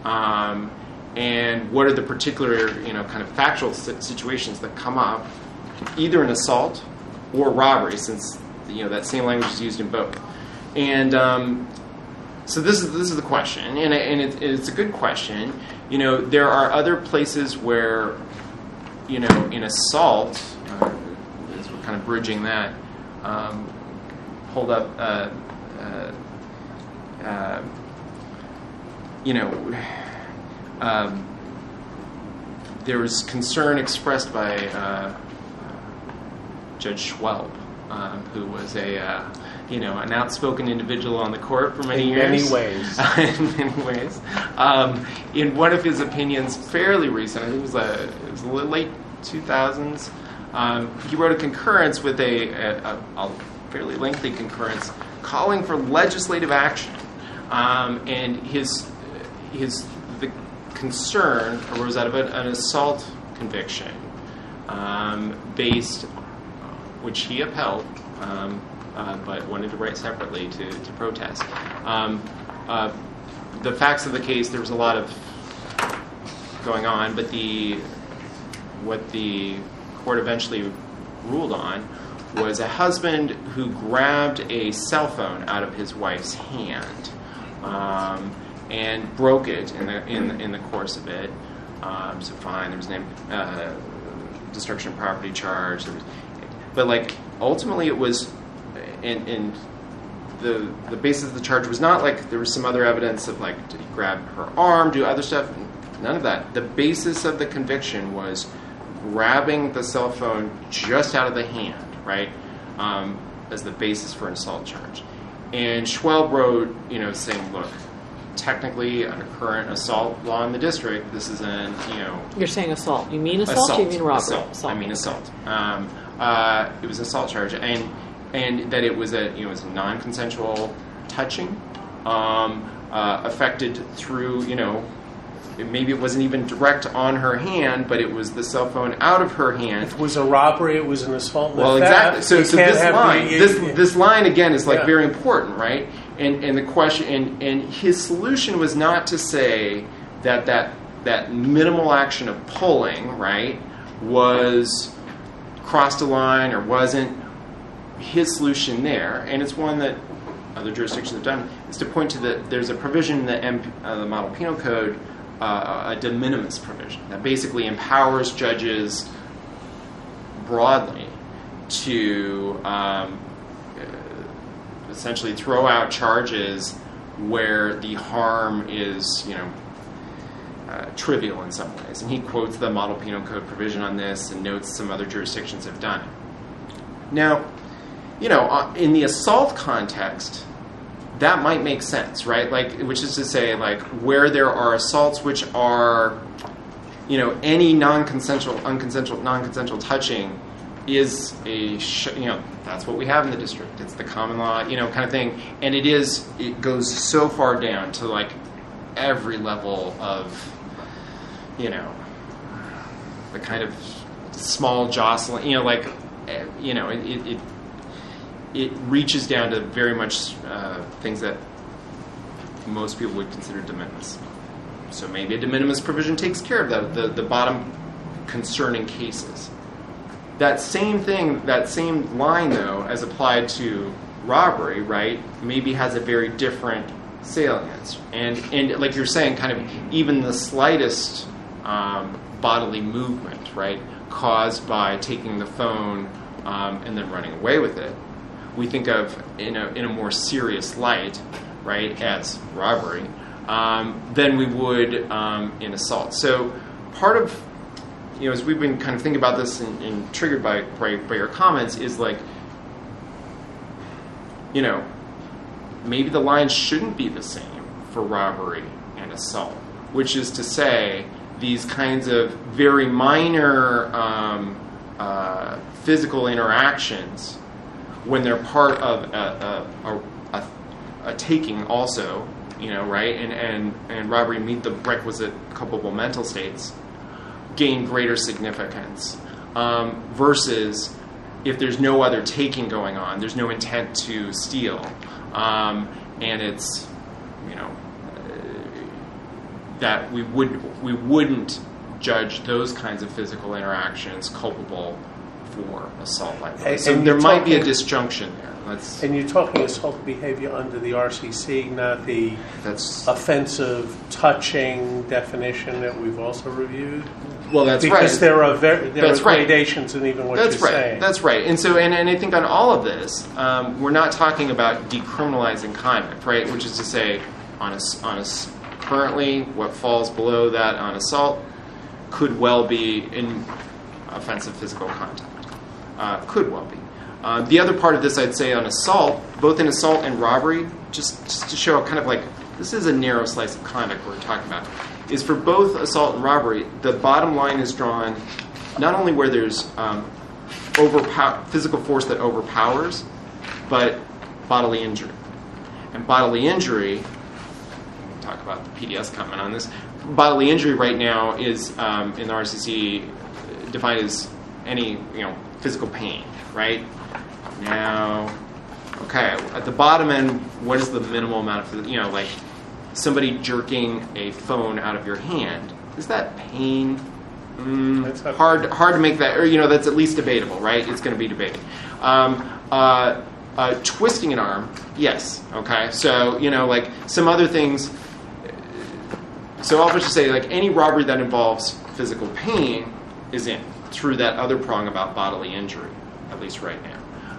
and what are the particular kind of factual situations that come up, either an assault or robbery, since that same language is used in both. And so this is the question, and it's a good question. There are other places where, in assault, as we're kind of bridging that, hold up, there was concern expressed by Judge Schwalb, who was an outspoken individual on the court for many years. In many ways. In one of his opinions, fairly recent, I think it was the late 2000s, he wrote a concurrence with a fairly lengthy concurrence calling for legislative action. And the concern arose out of an assault conviction which he upheld, but wanted to write separately to protest. The facts of the case, there was a lot of going on, but what the court eventually ruled on was a husband who grabbed a cell phone out of his wife's hand and broke it in the course of it. So fine, there was a destruction of property charge, but ultimately it was, and the basis of the charge was not there was some other evidence of did he grab her arm, do other stuff? None of that. The basis of the conviction was grabbing the cell phone just out of the hand, right, as the basis for an assault charge. And Schwalb wrote, saying, look, technically under current assault law in the district, this is You're saying assault. You mean assault? Or you mean robbery? Assault. I mean assault. It was an assault charge, and that it was a non-consensual touching, affected through maybe it wasn't even direct on her hand, but it was the cell phone out of her hand. If it was a robbery, it was an assault. Well, exactly. So this line again is very important, right? And the question and his solution was not to say that minimal action of pulling, right, was crossed a line or wasn't. His solution there, and it's one that other jurisdictions have done, is to point to there's a provision in the Model Penal Code, a de minimis provision that basically empowers judges broadly to essentially throw out charges where the harm is, trivial in some ways. And he quotes the Model Penal Code provision on this and notes some other jurisdictions have done it. Now, in the assault context, that might make sense, right? Which is to say, where there are assaults which are, any non-consensual touching is that's what we have in the district. It's the common law, kind of thing. And it goes so far down to like every level of, the kind of small jostling, it reaches down to very much things that most people would consider de minimis. So maybe a de minimis provision takes care of the bottom concerning cases. That same thing, that same line, though, as applied to robbery, right, maybe has a very different salience. And like you're saying, kind of even the slightest bodily movement, right, caused by taking the phone and then running away with it, we think of in a more serious light, right, as robbery, than we would in assault. So part of, as we've been kind of thinking about this and triggered by your comments, is like, maybe the line shouldn't be the same for robbery and assault, which is to say these kinds of very minor physical interactions, when they're part of a taking also, right, and robbery meet the requisite culpable mental states, gain greater significance, versus if there's no other taking going on, there's no intent to steal, and it's, that we wouldn't judge those kinds of physical interactions culpable for assault like that. So there might be a disjunction there. And you're talking assault behavior under the RCC, not the offensive touching definition that we've also reviewed? Well, that's right. Because there are gradations in even what you're saying. That's right. And so, and I think on all of this, we're not talking about decriminalizing conduct, right? Which is to say, currently, what falls below that on assault could well be in offensive physical contact. Could well be. The other part of this, I'd say, on assault, both in assault and robbery, just to show kind of like this is a narrow slice of conduct we're talking about, is for both assault and robbery, the bottom line is drawn not only where there's physical force that overpowers, but bodily injury. And bodily injury, we'll talk about the PDS comment on this, bodily injury right now is in the RCC defined as any physical pain, right? Now, okay, at the bottom end, what is the minimal amount of, like somebody jerking a phone out of your hand? Is that pain? Hard to make that, or that's at least debatable, right? It's going to be debated. Twisting an arm, yes. Okay, so like some other things. So I'll just say, like any robbery that involves physical pain is in through that other prong about bodily injury, at least right now.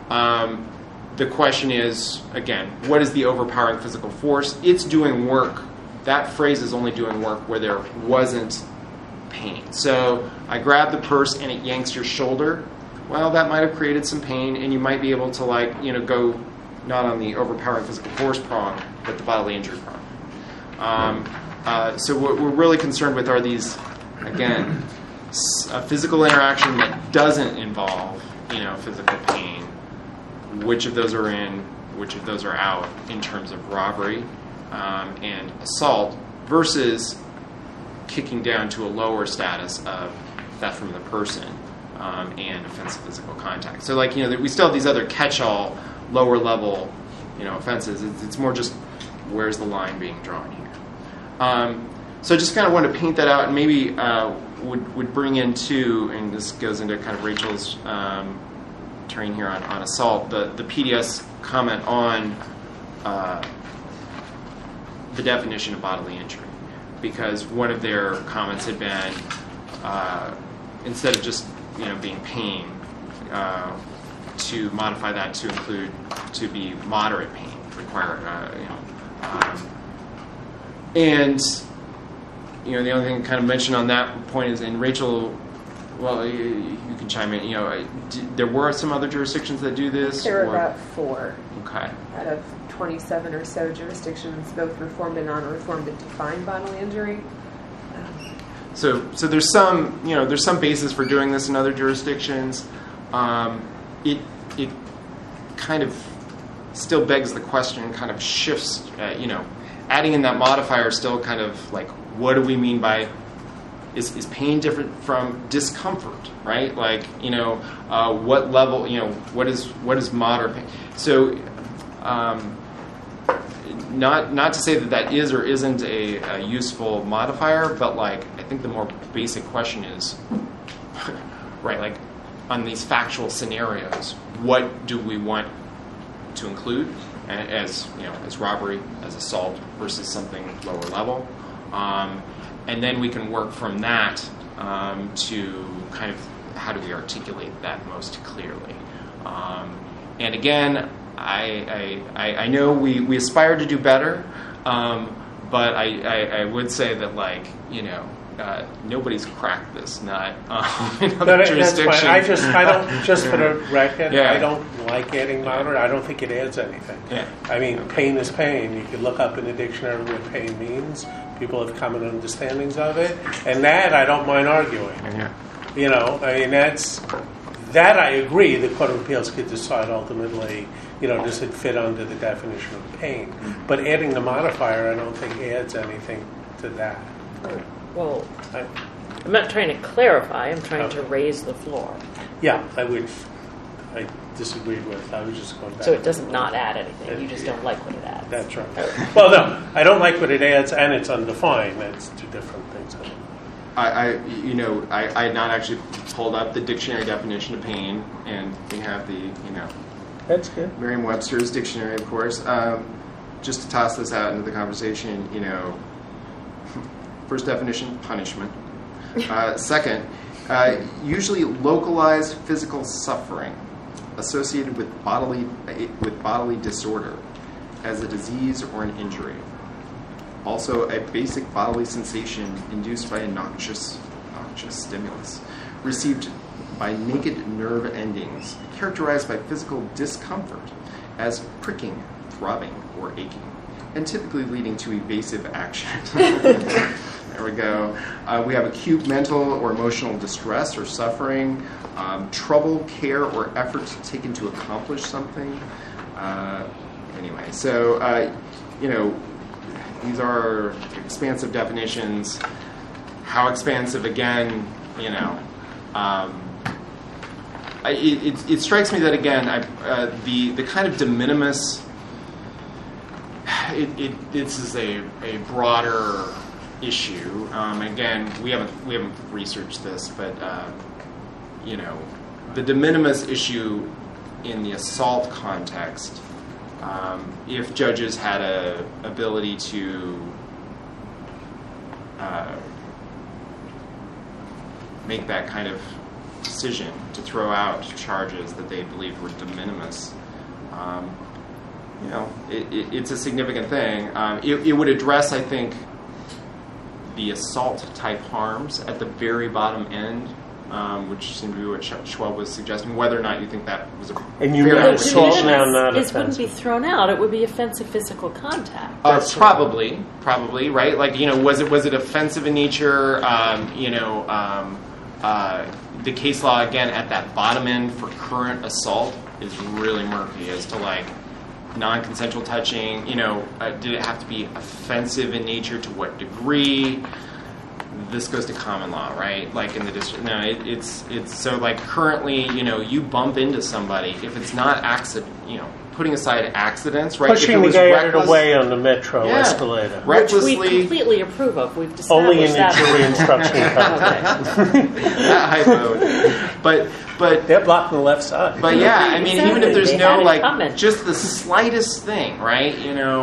The question is, again, what is the overpowering physical force? It's doing work. That phrase is only doing work where there wasn't pain. So I grab the purse and it yanks your shoulder. Well, that might have created some pain, and you might be able to go not on the overpowering physical force prong, but the bodily injury prong. So what we're really concerned with are these, again, a physical interaction that doesn't involve, physical pain. Which of those are in, which of those are out in terms of robbery and assault versus kicking down to a lower status of theft from the person and offensive physical contact. So, like, we still have these other catch-all lower level, offenses. It's more just where's the line being drawn here. So I just kind of want to paint that out, and maybe would bring in too, and this goes into kind of Rachel's turning here on assault, the PDS comment on the definition of bodily injury, because one of their comments had been instead of just being pain, to modify that to include to be moderate pain, require and the only thing kind of mentioned on that point is, and Rachel, well, you can chime in. There were some other jurisdictions that do this. There were about 4. Okay. Out of 27 or so jurisdictions, both reformed and non-reformed, that define bodily injury. So there's some there's some basis for doing this in other jurisdictions. it kind of still begs the question, kind of shifts, adding in that modifier still kind of like, what do we mean by, is pain different from discomfort, right? Like, what level, what is moderate pain? So, not to say that is or isn't a useful modifier, but like, I think the more basic question is, right, like, on these factual scenarios, what do we want to include as robbery, as assault versus something lower level, and then we can work from that to kind of how do we articulate that most clearly. And again, I know we aspire to do better, but I would say that, like, nobody's cracked this nut in other jurisdictions. That's fine. I don't, just for the record, Yeah. I don't like adding moderate. I don't think it adds anything. Yeah. I mean, pain is pain. You can look up in the dictionary what pain means. People have common understandings of it. And that I don't mind arguing. Yeah. That I agree the Court of Appeals could decide ultimately, does it fit under the definition of pain. But adding the modifier I don't think adds anything to that. Well, I'm not trying to clarify. I'm trying to raise the floor. Yeah, I disagreed with. I was just going back. So it does not add anything. You just don't like what it adds. That's right. Well, no, I don't like what it adds, and it's undefined. That's two different things. I had not actually pulled up the dictionary definition of pain, and we have the, That's good. Merriam-Webster's dictionary, of course. Just to toss this out into the conversation, first definition, punishment. Second, usually localized physical suffering associated with bodily disorder as a disease or an injury. Also, a basic bodily sensation induced by a noxious stimulus, received by naked nerve endings, characterized by physical discomfort as pricking, throbbing, or aching, and typically leading to evasive action. There we go. We have acute mental or emotional distress or suffering, trouble, care, or effort taken to accomplish something. Anyway, so, these are expansive definitions. How expansive, again, it strikes me that, again, the kind of de minimis, this is a broader issue. Again, we haven't researched this, but the de minimis issue in the assault context, if judges had a ability to make that kind of decision to throw out charges that they believed were de minimis, it's a significant thing. It would address, I think, the assault-type harms at the very bottom end, which seemed to be what Schwab was suggesting, whether or not you think that was a and you fair mean assault now, not It wouldn't be offensive. thrown out. It would be offensive physical contact. Probably, right? Like, was it offensive in nature? The case law, again, at that bottom end for current assault is really murky as to, like, non-consensual touching. Did it have to be offensive in nature? To what degree? This goes to common law, right? Like in the district. No, it's so, like, currently, you bump into somebody, if it's not accident, putting aside accidents, right? Pushing the guy out of the way on the metro Yeah. escalator. Recklessly. Which we completely approve of. We've established Only in the that. jury instruction context. That hypo. But They're blocking the left side. But yeah, I mean, even if there's They no, had it like, coming. just the slightest thing, right?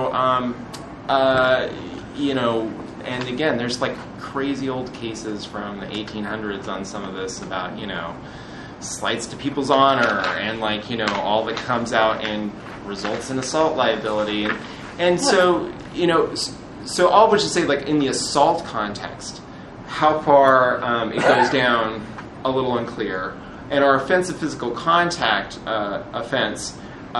And again, there's, like, crazy old cases from the 1800s on some of this about, slights to people's honor and, like, all that comes out and results in assault liability. And so, so all which to say, like, in the assault context, how far it goes down, a little unclear. And our offensive physical contact offense,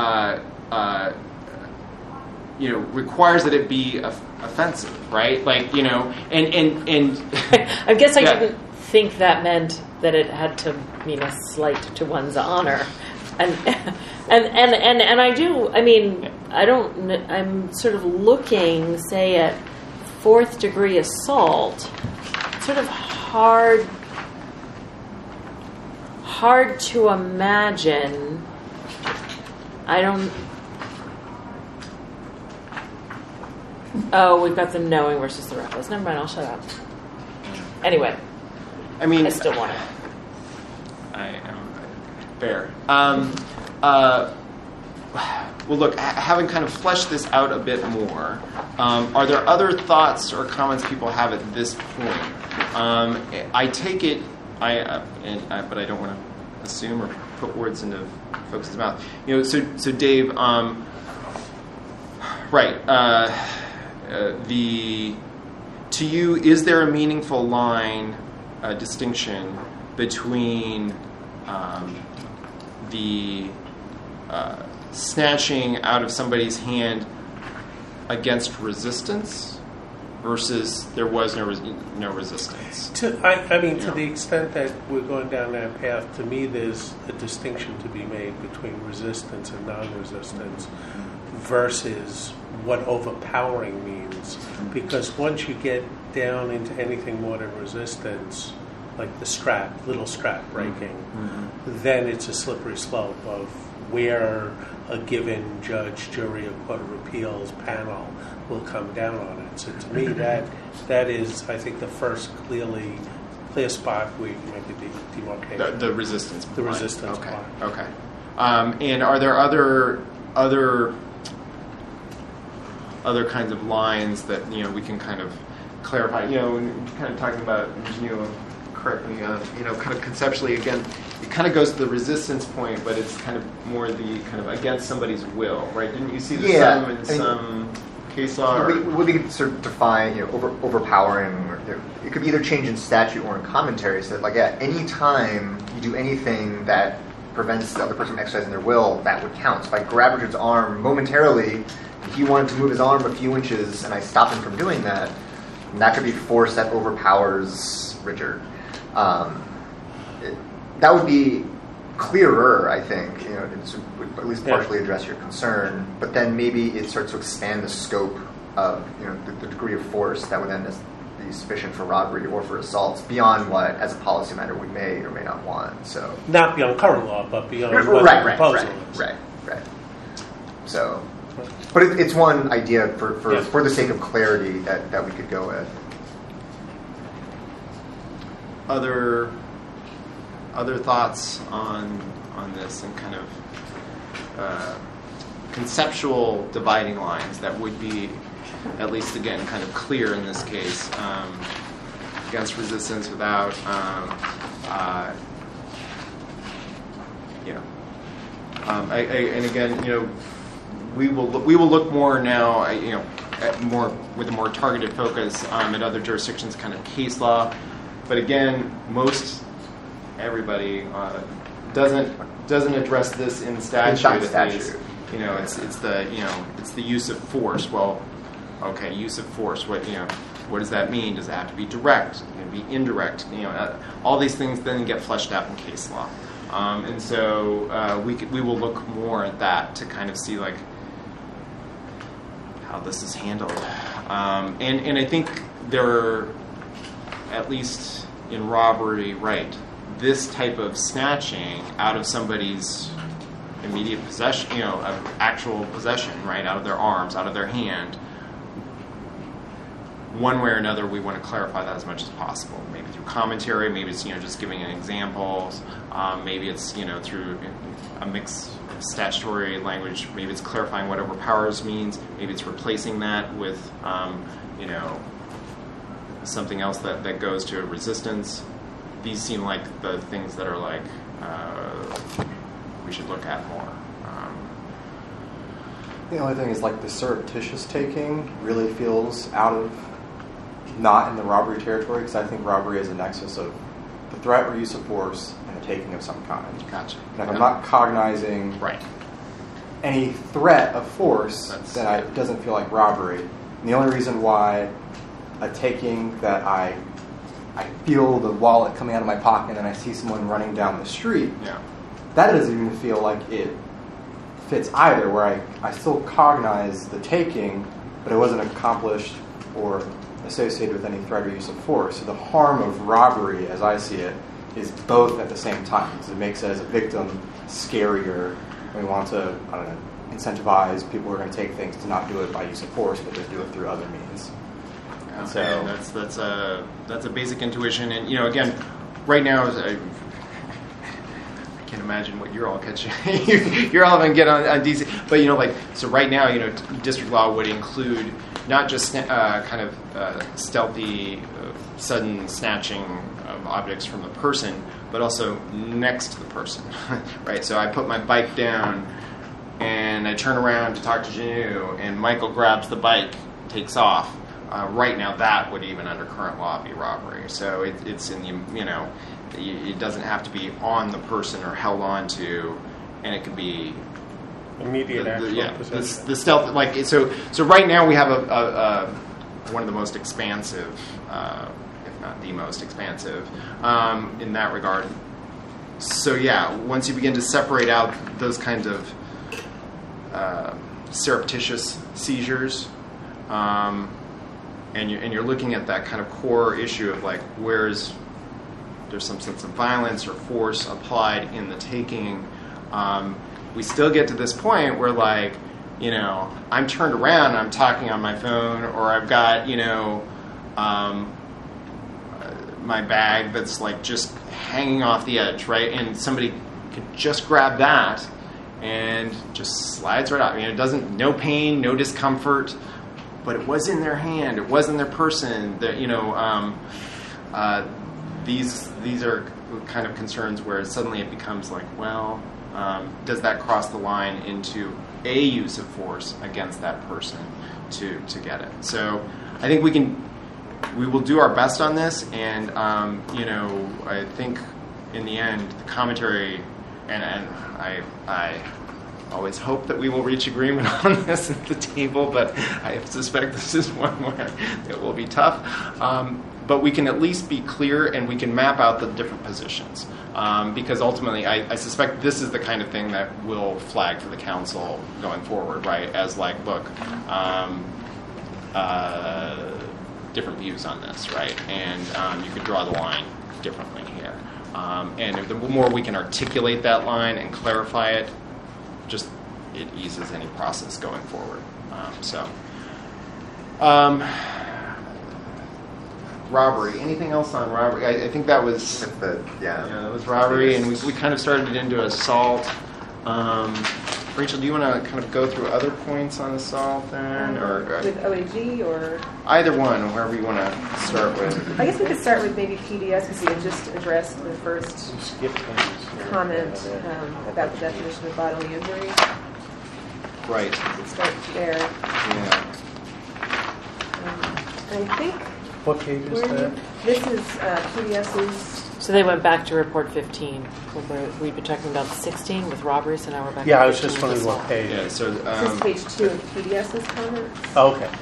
requires that it be offensive, right? Like, and I guess I Yeah. didn't think that meant that it had to mean a slight to one's honor, and I do. I mean, I'm sort of looking, say, at 4th degree assault. It's sort of hard to imagine. Oh, we've got the knowing versus the reckless. Never mind, I'll shut up. Anyway, I mean, I still want it. Fair. Well, look, having kind of fleshed this out a bit more, are there other thoughts or comments people have at this point? I take it, but I don't want to assume or put words into folks' mouth. So Dave, right? To you, is there a meaningful line distinction between the snatching out of somebody's hand against resistance versus there was no resistance? To the extent that we're going down that path, to me there's a distinction to be made between resistance and non-resistance versus what overpowering means. Because once you get down into anything more than resistance, like the little strap breaking, then it's a slippery slope of where a given judge, jury, or court of appeals panel will come down on it. So to me, that is, I think, the first clear spot where you can make a demarcation. The resistance. The resistance part. Okay. And are there other kinds of lines that we can kind of clarify? Kind of talking about correct me. Kind of conceptually again. It kind of goes to the resistance point, but it's kind of more the kind of against somebody's will, right? Didn't you see some case law? We could sort of define, overpowering. Or, it could be either change in statute or in commentary. So that, like, at any time you do anything that prevents the other person from exercising their will, that would count. So if I grab Richard's arm momentarily, if he wanted to move his arm a few inches, and I stop him from doing that, that could be force that overpowers Richard. That would be clearer, I think. It would at least partially address your concern. But then maybe it starts to expand the scope of the degree of force that would then be sufficient for robbery or for assaults beyond what, as a policy matter, we may or may not want. So not beyond current law, but beyond what the proposal is. Right. So, but it's one idea for the sake of clarity that we could go with. Other thoughts on this and kind of conceptual dividing lines that would be, at least again, kind of clear in this case, against resistance, without, and again, we will look more now, at more with a more targeted focus at other jurisdictions, kind of case law. But again, everybody doesn't address this in statute. It's the use of force. Well, okay, use of force. What does that mean? Does it have to be direct? Can it be indirect? All these things then get fleshed out in case law, and so we will look more at that to kind of see like how this is handled, and I think there are, at least in robbery, right, this type of snatching out of somebody's immediate possession, of actual possession, right, out of their arms, out of their hand, one way or another, we want to clarify that as much as possible. Maybe through commentary, maybe it's just giving an examples, maybe it's through a mix of statutory language, maybe it's clarifying what overpowers means, maybe it's replacing that with something else that goes to resistance. These seem like the things that are like we should look at more. The only thing is, like, the surreptitious taking really feels not in the robbery territory, because I think robbery is a nexus of the threat or use of force and the taking of some kind. Gotcha. And if I'm not cognizing any threat of force, then it doesn't feel like robbery. And the only reason why a taking that I I feel the wallet coming out of my pocket and I see someone running down the street, Yeah. that doesn't even feel like it fits either, where I still cognize the taking, but it wasn't accomplished or associated with any threat or use of force. So the harm of robbery, as I see it, is both at the same time. Because it makes it, as a victim, scarier. We want to, I don't know, incentivize people who are going to take things to not do it by use of force, but just do it through other means. Yeah, So- and that's a basic intuition, and again, right now I can't imagine what you're all catching. You're all going to get on DC, but so right now, district law would include not just kind of stealthy, sudden snatching of objects from the person, but also next to the person, right? So I put my bike down, and I turn around to talk to Janu, and Michael grabs the bike, takes off. Right now, that would even under current law be robbery. So it's in the, it doesn't have to be on the person or held on to, and it could be Immediate actual possession. the stealth. So right now we have a one of the most expansive, if not the most expansive, in that regard. So yeah, once you begin to separate out those kinds of surreptitious seizures, and you're looking at that kind of core issue of where's there's some sense of violence or force applied in the taking. We still get to this point where I'm turned around and I'm talking on my phone, or I've got my bag that's just hanging off the edge, right? And somebody could just grab that and just slides right out. It doesn't, no pain, no discomfort, but it was in their hand, it was in their person. These are kind of concerns where suddenly it becomes does that cross the line into a use of force against that person to get it? So I think we will do our best on this, and I think in the end the commentary, and I always hope that we will reach agreement on this at the table, but I suspect this is one where it will be tough. But we can at least be clear, and we can map out the different positions. Because ultimately, I suspect this is the kind of thing that will flag for the council going forward, right? As different views on this, right? And you could draw the line differently here. And the more we can articulate that line and clarify it, just it eases any process going forward. Robbery. Anything else on robbery? I think that was that was robbery, and we kind of started it into assault. Rachel, do you want to kind of go through other points on assault then, or with OAG or either one, wherever you want to start with? I guess we could start with maybe PDS because you had just addressed the first comment about the definition of bodily injury. Right. We could start there. Yeah. And I think. What page is that? This is PDS's. So they went back to report 15. We've been talking about 16 with robbery, so now we're back to 15. Yeah, I was just wondering what page. Yeah, so This is page 2 of PDS's comments. Oh, okay.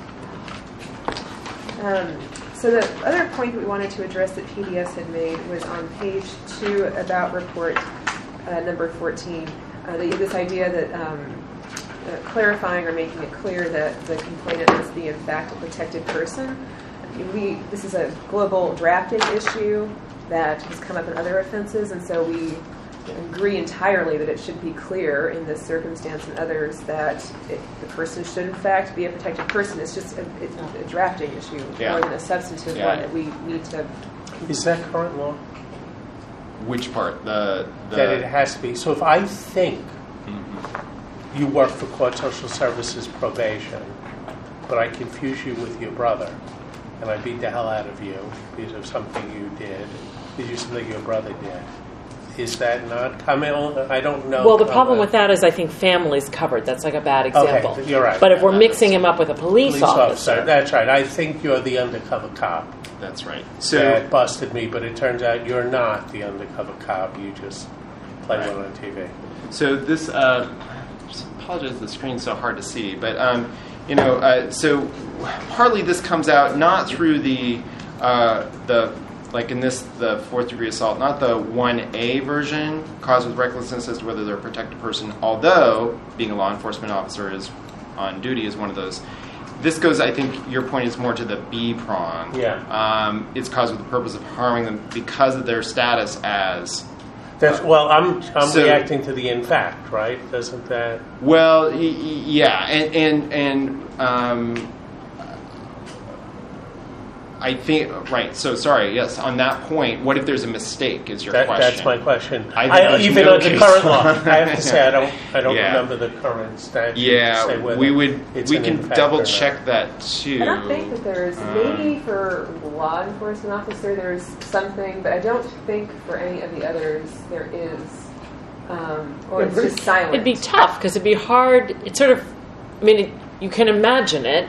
So the other point that we wanted to address that PDS had made was on page 2 about report number 14. This idea that clarifying or making it clear that the complainant must be in fact a protected person. This is a global drafting issue that has come up in other offenses, and so we agree entirely that it should be clear in this circumstance and others that the person should in fact be a protected person. It's just a drafting issue more than a substantive one that we need to. Is that current law? Which part? That it has to be. So if I think you work for Court Social Services probation, but I confuse you with your brother, and I beat the hell out of you because of something you did, because of something your brother did. Is that not? I mean, I don't know. Well, the problem with that is I think family's covered. That's like a bad example. Okay, you're right. But if we're mixing him up with a police officer. That's right. I think you're the undercover cop. That's right. So that busted me, but it turns out you're not the undercover cop. You just play one on TV. So this, just apologize, the screen's so hard to see, but so partly this comes out not through the like in this, the 4th degree assault, not the 1A version, caused with recklessness as to whether they're a protected person, although being a law enforcement officer is on duty is one of those. This goes, I think your point is more to the B prong. Yeah. It's caused with the purpose of harming them because of their status as... Well, I'm So- reacting to the in fact, right? Doesn't that... Well, yeah, and I think, right, so sorry, yes, on that point, what if there's a mistake is your question? That's my question. I think there's Even no under case current law, law. I have to say I don't Yeah. remember the current statute. to say Yeah, whether it's we an can in fact or double not. check that too. I don't think that there's, maybe for law enforcement officer there's something, but I don't think for any of the others there is, or it's just silent. It'd be tough because it'd be hard. It's sort of, I mean, you can imagine it.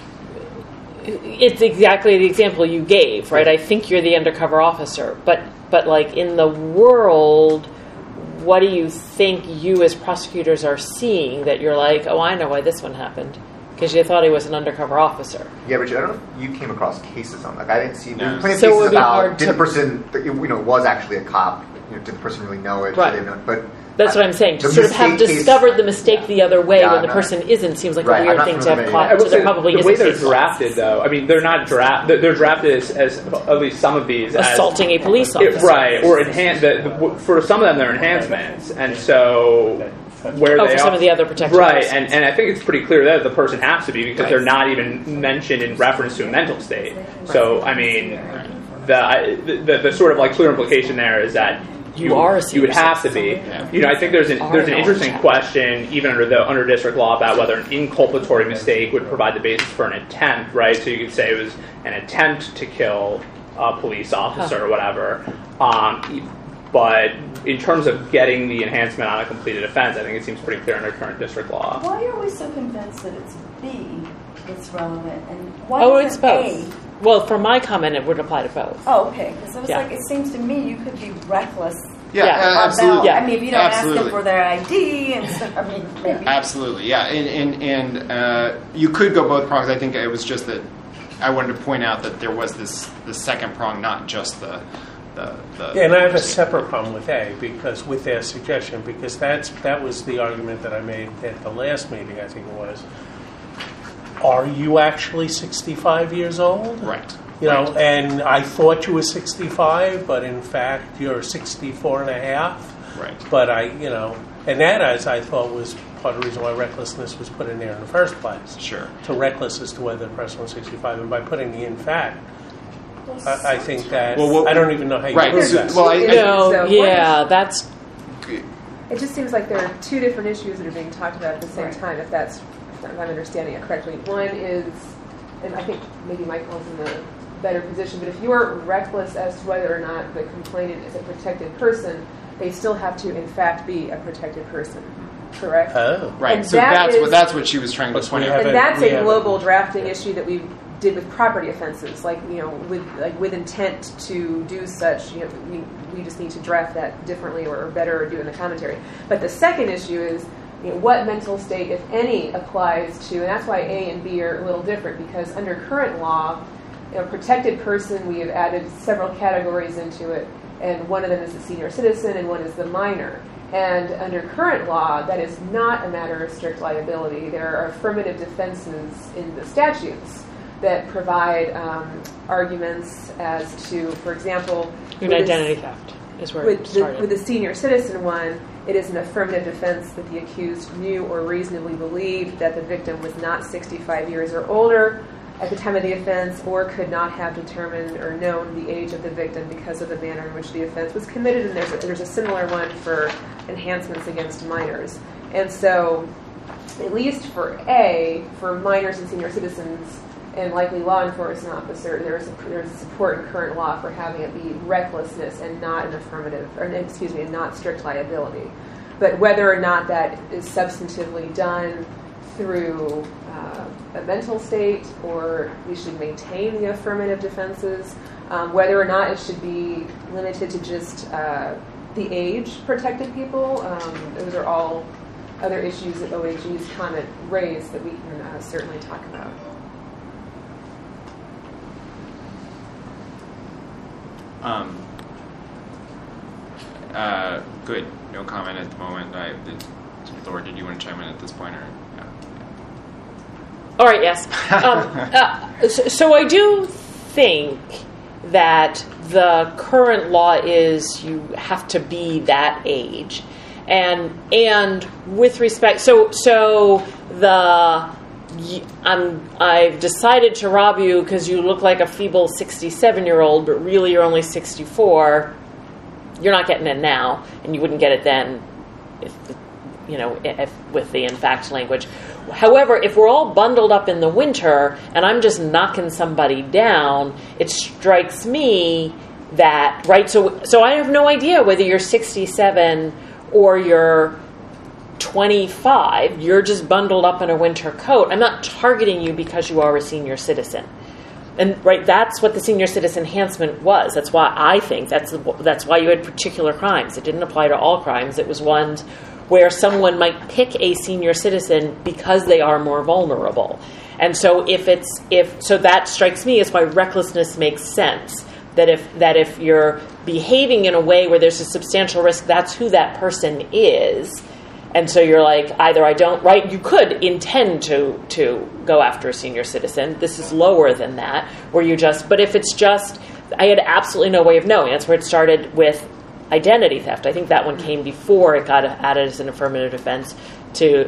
It's exactly the example you gave, right? I think you're the undercover officer, but like in the world, what do you think you as prosecutors are seeing that you're like, oh, I know why this one happened? Because you thought he was an undercover officer. Yeah, but I don't know if you came across cases on. Like I didn't see. There's plenty of So it would cases be hard about did to- the person was actually a cop. Did the person really know it? Right. Did they know, but That's what I'm saying. To the sort of have mistake case- discovered the mistake the other way Yeah, when the no. person isn't seems like Right, a I'm weird not thing to familiar have with caught. I will So there say probably the is way a they're case law. drafted, though. I mean, they're not they're drafted as at least some of these as Assaulting a police officer. right, or for some of them they're enhancements, and so where Oh, they for some of the other protected right, persons. and I think it's pretty clear that the person has to be because Right. they're not even mentioned in reference to a mental state. So I mean, the sort of like clear implication there is that. You are a you would have to be. Yeah. You know, I think there's an Are an interesting orange. question even under district law about whether an inculpatory mistake would provide the basis for an attempt, right? So you could say it was an attempt to kill a police officer or whatever. But in terms of getting the enhancement on a completed offense, I think it seems pretty clear under current district law. Why are we so convinced that it's B that's relevant? And why Oh, isn't it's both. Well, for my comment, it would apply to both. Oh, okay. Because it was Yeah. like, it seems to me you could be reckless. Yeah, Yeah. absolutely. About, I mean, if you don't Absolutely. ask them for their ID and stuff, I mean, maybe. Absolutely, yeah, and you could go both prongs. I think it was just that I wanted to point out that there was the second prong, not just the. Yeah, and I have a separate problem with A because with their suggestion, because that was the argument that I made at the last meeting, I think it was. Are you actually 65 years old? Right. You know, and I thought you were 65, but in fact you're 64 and a half. Right. But and that, as I thought, was part of the reason why recklessness was put in there in the first place. Sure. To reckless as to whether the person was 65, and by putting the in fact, I think that Well, I don't even know how you right, prove so- that. well, I- No, So yeah, that's It just seems like there are two different issues that are being talked about at the same time, if I'm understanding it correctly. One is, and I think maybe Michael's in the better position, but if you are reckless as to whether or not the complainant is a protected person, they still have to, in fact, be a protected person, correct? Oh. Right. And So that that's what she was trying to Plus point we out. have And that's we a have global drafting issue that we did with property offenses, with intent to do such. We just need to draft that differently or better or do in the commentary. But the second issue is what mental state, if any, applies to, and that's why A and B are a little different because under current law, protected person, we have added several categories into it, and one of them is the senior citizen and one is the minor. And under current law, that is not a matter of strict liability. There are affirmative defenses in the statutes that provide arguments as to, for example, an with this- identity theft is where it with started. the senior citizen one, it is an affirmative defense that the accused knew or reasonably believed that the victim was not 65 years or older at the time of the offense or could not have determined or known the age of the victim because of the manner in which the offense was committed. And there's a similar one for enhancements against minors. And so, at least for A, for minors and senior citizens, and likely law enforcement officer, there's support in current law for having it be recklessness and not and not strict liability. But whether or not that is substantively done through a mental state, or we should maintain the affirmative defenses, whether or not it should be limited to just the age protected people, those are all other issues that OAG's comment raised that we can certainly talk about. Good. No comment at the moment. Laura, did you want to chime in at this point, or? No? All right. Yes. So I do think that the current law is you have to be that age, and with respect, I've decided to rob you because you look like a feeble 67-year-old, but really you're only 64. You're not getting it now, and you wouldn't get it then, if with the in fact language. However, if we're all bundled up in the winter and I'm just knocking somebody down, it strikes me that, right, so I have no idea whether you're 67 or you're 25, you're just bundled up in a winter coat. I'm not targeting you because you are a senior citizen. And right, that's what the senior citizen enhancement was. That's why I think that's why you had particular crimes. It didn't apply to all crimes. It was ones where someone might pick a senior citizen because they are more vulnerable. And so so that strikes me as why recklessness makes sense. That if you're behaving in a way where there's a substantial risk, that's who that person is. And so you're like, either I don't, right? You could intend to go after a senior citizen. This is lower than that, where you just, but if it's just, I had absolutely no way of knowing. That's where it started with identity theft. I think that one came before it got added as an affirmative defense to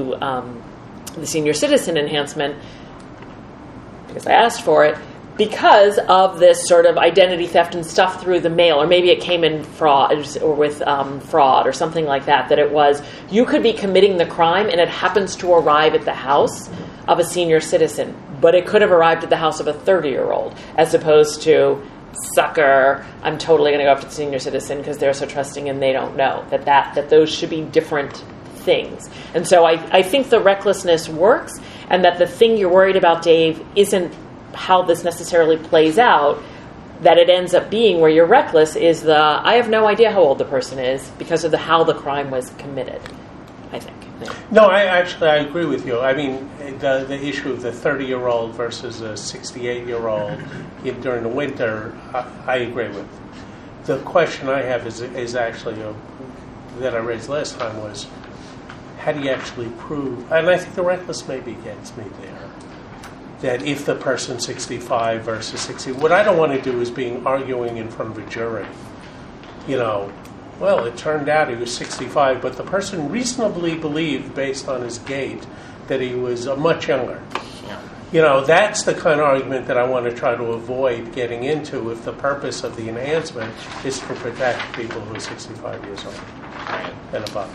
the senior citizen enhancement, because I asked for it, because of this sort of identity theft and stuff through the mail, or maybe it came in fraud or with fraud or something like that, that it was, you could be committing the crime and it happens to arrive at the house of a senior citizen, but it could have arrived at the house of a 30-year-old, as opposed to, sucker, I'm totally going to go after the senior citizen because they're so trusting and they don't know. That those should be different things. And so I think the recklessness works, and that the thing you're worried about, Dave, isn't how this necessarily plays out, that it ends up being where you're reckless is I have no idea how old the person is because of how the crime was committed, I think. Yeah. No, I agree with you. I mean, the issue of the 30-year-old versus a 68-year-old during the winter, I agree with. The question I have is actually that I raised last time was, how do you actually prove, and I think the reckless maybe gets me there, that if the person's 65 versus 60, what I don't want to do is arguing in front of a jury. Well, it turned out he was 65, but the person reasonably believed, based on his gait, that he was much younger. Yeah. That's the kind of argument that I want to try to avoid getting into if the purpose of the enhancement is to protect people who are 65 years old and above.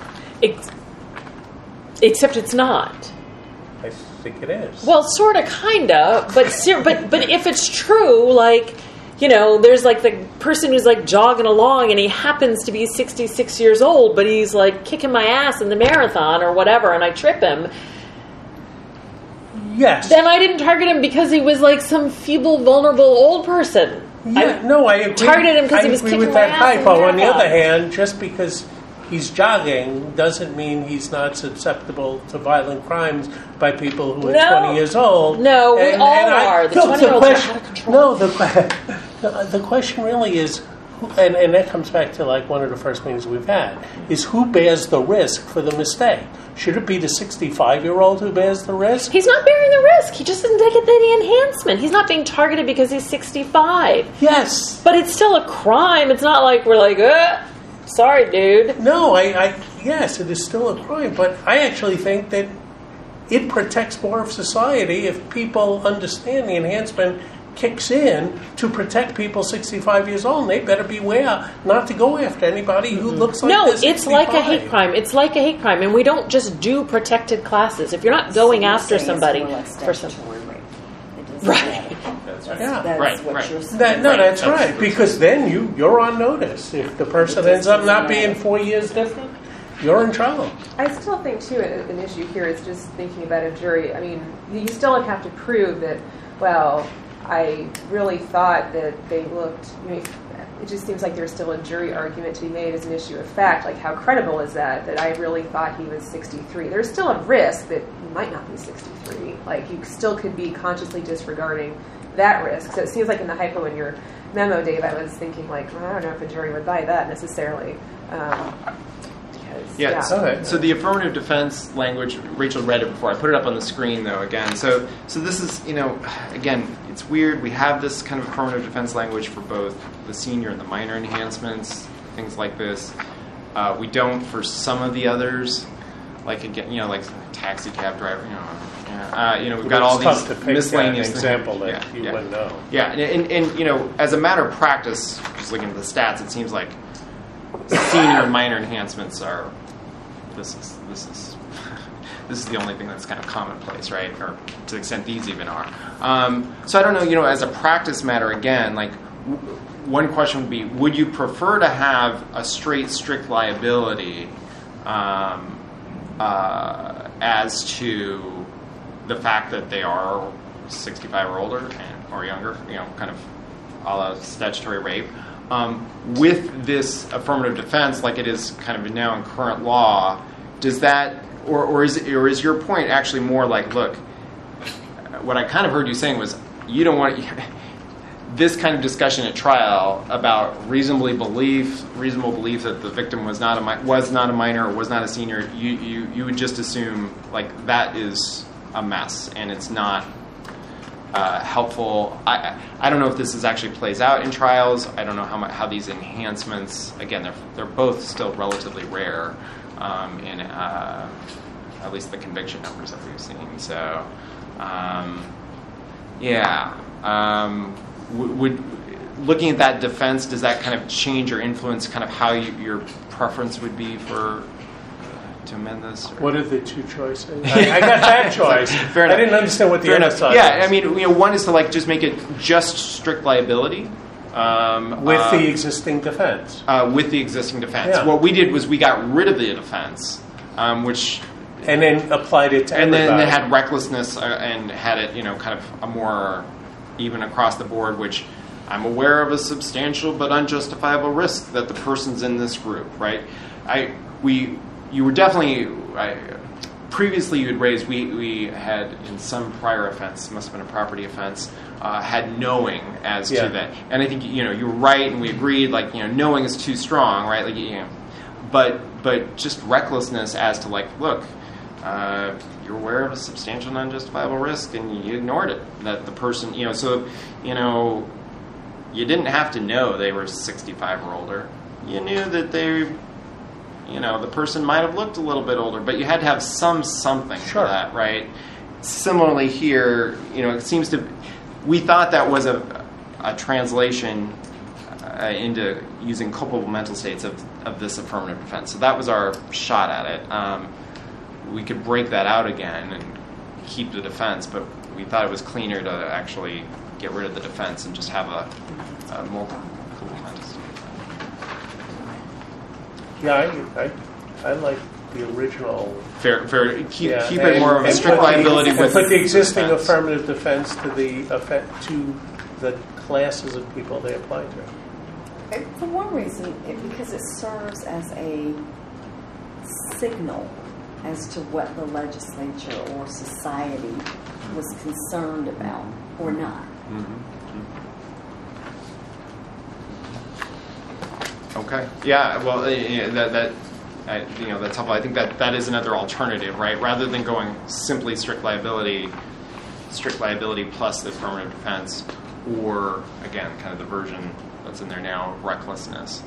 Except it's not. I think it is. Well, sort of, kind of, but if it's true, like, there's like the person who's like jogging along and he happens to be 66 years old, but he's like kicking my ass in the marathon or whatever, and I trip him. Yes. Then I didn't target him because he was like some feeble, vulnerable old person. I agree. Targeted him because he was kicking my ass. I agree with that hypo. On the other hand, just because he's jogging doesn't mean he's not susceptible to violent crimes by people who are 20 years old. No, we all are. The 20-year-olds are out of control. No, the question really is, and that comes back to like one of the first meetings we've had, is who bears the risk for the mistake? Should it be the 65-year-old who bears the risk? He's not bearing the risk. He just didn't get the enhancement. He's not being targeted because he's 65. Yes. But it's still a crime. It's not like we're like, sorry, dude. No, yes, it is still a crime, but I actually think that it protects more of society if people understand the enhancement kicks in to protect people 65 years old, and they better beware not to go after anybody who looks like this. No, it's like a hate crime. It's like a hate crime, and we don't just do protected classes. If you're not going after somebody for some... Right. That's right. Yeah. That's what you're saying. That's right. Because then you're on notice. If the person ends up not being 4 years different, you're in trouble. I still think, too, an issue here is just thinking about a jury. I mean, you still have to prove that, well, I really thought that they looked, it just seems like there's still a jury argument to be made as an issue of fact. Like, how credible is that I really thought he was 63? There's still a risk that he might not be 63. Like, you still could be consciously disregarding that risk. So it seems like in the hypo in your memo, Dave, I was thinking like, well, I don't know if a jury would buy that necessarily. So the affirmative defense language, Rachel read it before. I put it up on the screen though again. So this is, again, it's weird. We have this kind of affirmative defense language for both the senior and the minor enhancements, things like this. We don't for some of the others, like again, like taxi cab driver, we've got all these miscellaneous example that you wouldn't know. Yeah, and as a matter of practice, just looking at the stats, it seems like senior and minor enhancements are this is the only thing that's kind of commonplace, right? Or to the extent these even are. So I don't know, as a practice matter, again, like one question would be, would you prefer to have a straight strict liability as to the fact that they are 65 or older or younger, kind of a la statutory rape? With this affirmative defense, like it is kind of now in current law, does that, or is your point actually more like, look, what I kind of heard you saying was you don't want this kind of discussion at trial about reasonable belief that the victim was not a minor or was not a senior. You would just assume like that is a mess and it's not helpful. I don't know if this actually plays out in trials. I don't know how these enhancements, again, they're both still relatively rare in at least the conviction numbers that we've seen. So, would looking at that defense, does that kind of change or influence kind of how your preference would be to amend this? Or? What are the two choices? I got that choice. Fair enough. I didn't understand what the other side was. I mean, one is to like just make it just strict liability. With the existing defense. With the existing defense. Yeah. What we did was we got rid of the defense, which... And then applied it to everybody. And then had recklessness and had it, kind of a more even across the board, which I'm aware of a substantial but unjustifiable risk that the person's in this group, right? You were definitely... previously you had raised, we had in some prior offense, must have been a property offense, had knowing as to that. And I think, you were right and we agreed, like, knowing is too strong, right? Like, but just recklessness as to like, look, you're aware of a substantial and unjustifiable risk and you ignored it. That the person, you didn't have to know they were 65 or older. You knew that they... the person might have looked a little bit older, but you had to have something for that, right? Similarly here, it seems to... We thought that was a translation into using culpable mental states of this affirmative defense. So that was our shot at it. We could break that out again and keep the defense, but we thought it was cleaner to actually get rid of the defense and just have a multiple mental state. Yeah, I like the original. Fair. Keep it more of a strict liability. Put the existing affirmative defense to the classes of people they apply to. For one reason, because it serves as a signal as to what the legislature or society was concerned about or not. Okay. Yeah. Well, that's helpful. I think that is another alternative, right? Rather than going simply strict liability plus the affirmative defense, or again, kind of the version that's in there now, recklessness.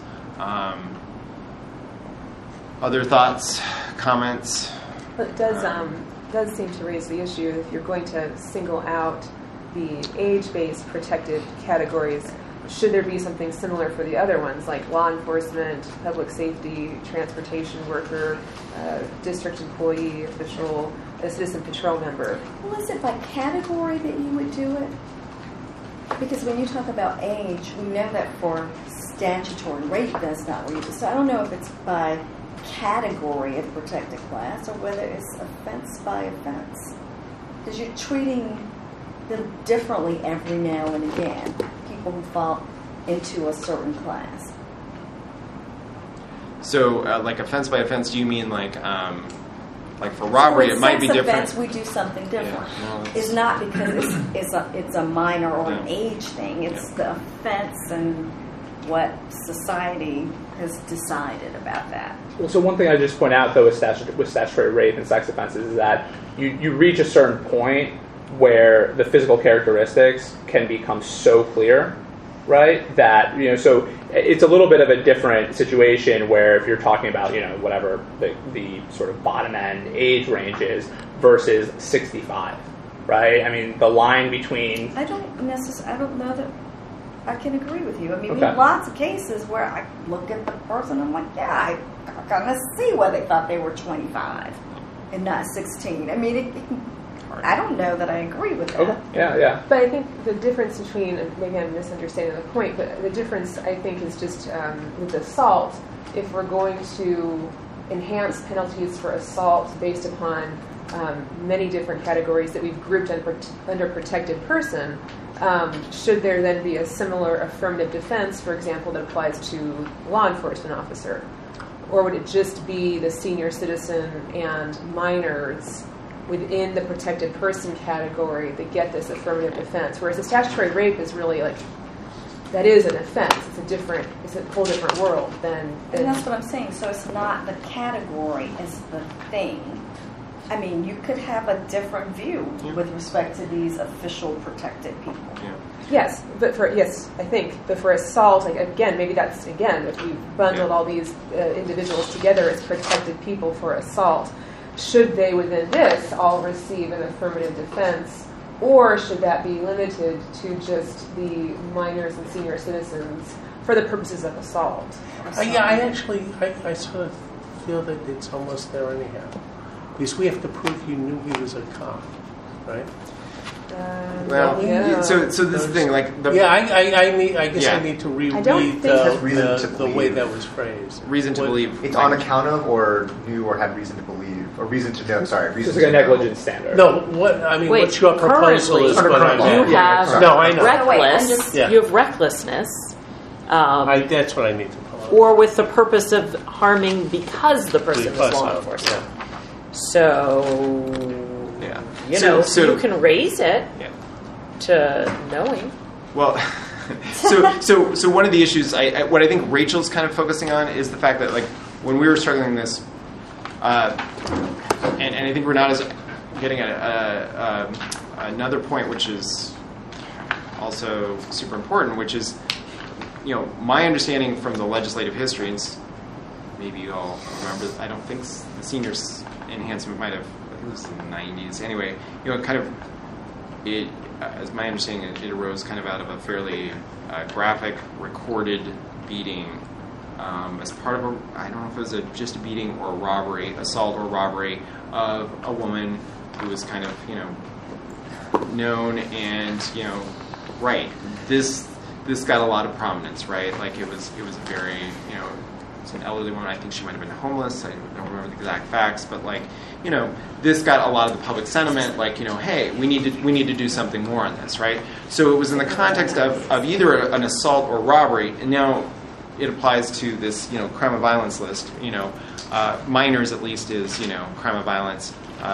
Other thoughts, comments? Well, it does seem to raise the issue if you're going to single out the age-based protected categories. Should there be something similar for the other ones, like law enforcement, public safety, transportation worker, district employee, official, a citizen patrol member? Well, is it by category that you would do it? Because when you talk about age, we know that for statutory rape does not read it. So I don't know if it's by category of protected class or whether it's offense by offense. Because you're treating them differently every now and again, people who fall into a certain class. So, like offense by offense, do you mean like Like for robbery, So it might be sex different. offense, we do something different. Yeah, no, it's- It's not because it's a minor or an Yeah. age thing. It's Yeah. the offense and what society has decided about that. Well, so one thing I just point out, though, with statutory rape and sex offenses is that you reach a certain point where the physical characteristics can become so clear, right, that, so it's a little bit of a different situation where if you're talking about, whatever the sort of bottom end age range is versus 65, right? I mean, the line between... I don't know that I can agree with you. I mean, we Okay. have lots of cases where I look at the person and I'm like, yeah, I kind of see why they thought they were 25 and not 16. I mean, I don't know that I agree with that. Okay, yeah. But I think the difference between, maybe I'm misunderstanding the point, but the difference I think is just with assault, if we're going to enhance penalties for assault based upon many different categories that we've grouped under protected person, should there then be a similar affirmative defense, for example, that applies to law enforcement officer? Or would it just be the senior citizen and minors within the protected person category that get this affirmative defense? Whereas the statutory rape is really like, that is an offense. It's a whole different world than... And that's what I'm saying. So it's not the category, it's the thing. I mean, you could have a different view with respect to these official protected people. Yeah. Yes, I think. But for assault, like, again, maybe that's, if we bundled all these individuals together as protected people for assault, should they within this all receive an affirmative defense, or should that be limited to just the minors and senior citizens for the purposes of assault? I sort of feel that it's almost there anyhow. Because we have to prove you knew he was a cop, right? Well, yeah. so this is the thing, like the I guess Yeah. I need to I don't reread think has reason to the way believe. that was phrased. reason to believe It's on account of, or knew, or had reason to believe, or reason to know. Sorry, reason It's like a to know. negligence standard. No, Wait, what's your proposal currently, is what I you meant. have No, I know. Wait, I'm reckless. just- Yeah. You have recklessness, That's what I need to pull up. or with the purpose of harming because the person is Because law of, enforcement. yeah. So, Yeah. so you can raise it Yeah. to knowing. Well, so one of the issues, what I think Rachel's kind of focusing on is the fact that, like, when we were struggling this, and I think Renata's getting at another point, which is also super important, which is, my understanding from the legislative history, and maybe you all remember, I don't think the seniors enhancement might have, I think it was in the 90s. Anyway, as my understanding, it arose kind of out of a fairly graphic, recorded beating as part of I don't know if it was just a beating or a robbery, assault or robbery of a woman who was kind of, known and, right. This got a lot of prominence, right? Like it was very, it's an elderly woman. I think she might have been homeless. I don't remember the exact facts, but like, this got a lot of the public sentiment. Like, hey, we need to do something more on this, right? So it was in the context of either an assault or robbery, and now it applies to this, crime of violence list. Minors at least is, crime of violence.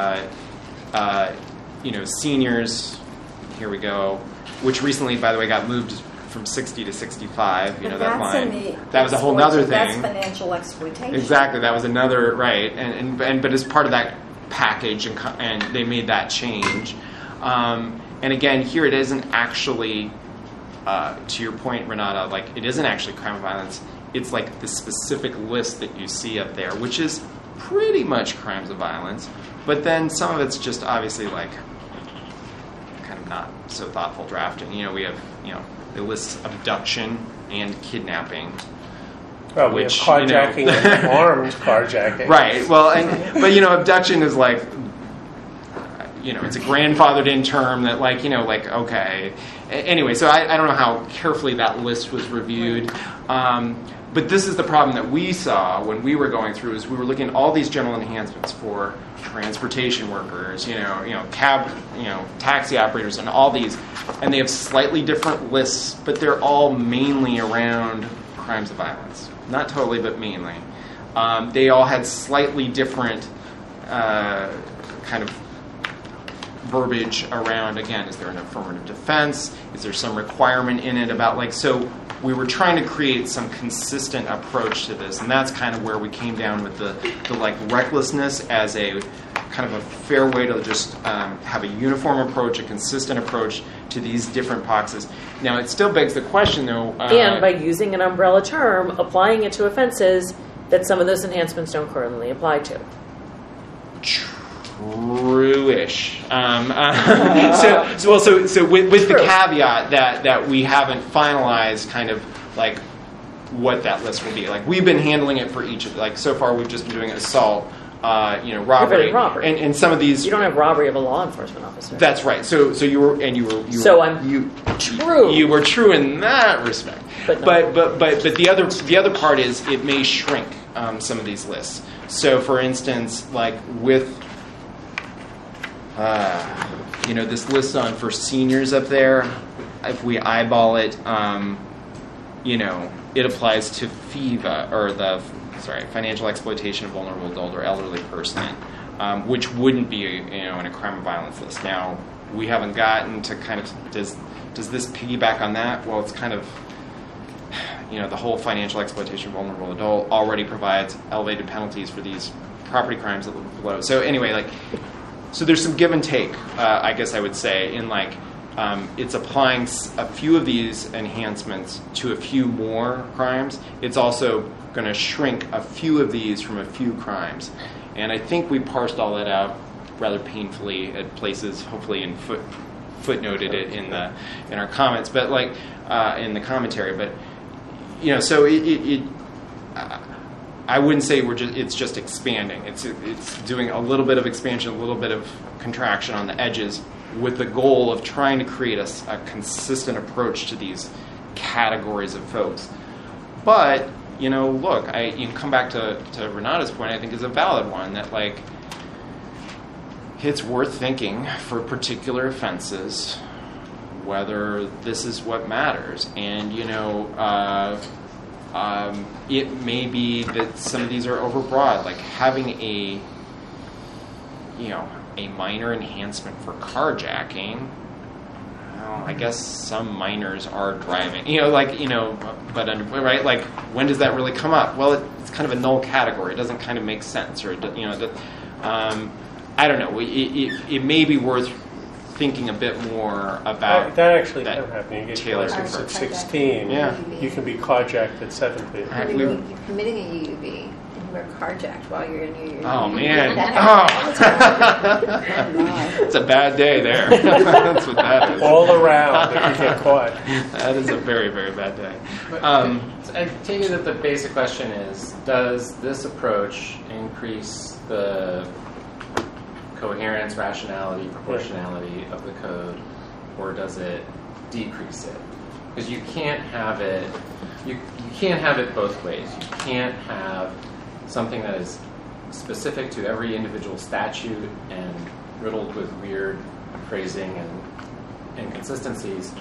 Seniors. Here we go. Which recently, by the way, got moved from 60 to 65, But that that's line. in the That was a whole other That's thing. financial exploitation. Exactly, that was another, right, and but as part of that package, and they made that change. And again, here it isn't actually, to your point, Renata, like it isn't actually crime of violence. It's like the specific list that you see up there, which is pretty much crimes of violence, but then some of it's just obviously like kind of not so thoughtful drafting. We have, it lists abduction and kidnapping. Well, we have carjacking and armed carjacking. Right. Well, but abduction is like, it's a grandfathered in term that okay. Anyway, so I don't know how carefully that list was reviewed. But this is the problem that we saw when we were going through, is we were looking at all these general enhancements for transportation workers, cab, taxi operators, and all these, and they have slightly different lists, but they're all mainly around crimes of violence. Not totally, but mainly. They all had slightly different kind of verbiage around, again, is there an affirmative defense? Is there some requirement in it about, like, so we were trying to create some consistent approach to this, and that's kind of where we came down with the like recklessness as a kind of a fair way to just have a uniform approach, a consistent approach to these different boxes. Now, it still begs the question, though. And by using an umbrella term, applying it to offenses that some of those enhancements don't currently apply to. True-ish. So with the caveat that we haven't finalized kind of like what that list will be. Like, we've been handling it for each of, like, so far we've just been doing assault, robbery. And some of these. You don't have robbery of a law enforcement officer. That's right. So you were true. You were true in that respect. But the other part is it may shrink some of these lists. So, for instance, like with this list for seniors up there, if we eyeball it, it applies to FEVA, or financial exploitation of vulnerable adult or elderly person, which wouldn't be in a crime of violence list. Now, we haven't gotten to kind of does this piggyback on that? Well, it's kind of the whole financial exploitation of vulnerable adult already provides elevated penalties for these property crimes that live below. So anyway, so there's some give and take, I guess I would say, in it's applying a few of these enhancements to a few more crimes. It's also going to shrink a few of these from a few crimes. And I think we parsed all that out rather painfully at places, hopefully footnoted it in our comments, but in the commentary. But so I wouldn't say it's just expanding. It's doing a little bit of expansion, a little bit of contraction on the edges, with the goal of trying to create a consistent approach to these categories of folks. But look, you can come back to Renata's point. I think is a valid one, that it's worth thinking for particular offenses whether this is what matters. And it may be that some of these are overbroad, like having a minor enhancement for carjacking. Well, I guess some minors are driving, but right, like, when does that really come up? Well, it's kind of a null category. It doesn't kind of make sense, or I don't know. It may be worth thinking a bit more about that. Actually can happen. You get Taylor's at 16. Yeah, you can be carjacked at 17. You're committing a UUV. You were carjacked while you're in your UUV. Oh man! It's a bad day there. That's what that is. All around, if you get caught. That is a very, very bad day. I take it that the basic question is: does this approach increase the coherence, rationality, proportionality of the code, or does it decrease it? Because you can't have it. You can't have it both ways. You can't have something that is specific to every individual statute and riddled with weird phrasing and inconsistencies,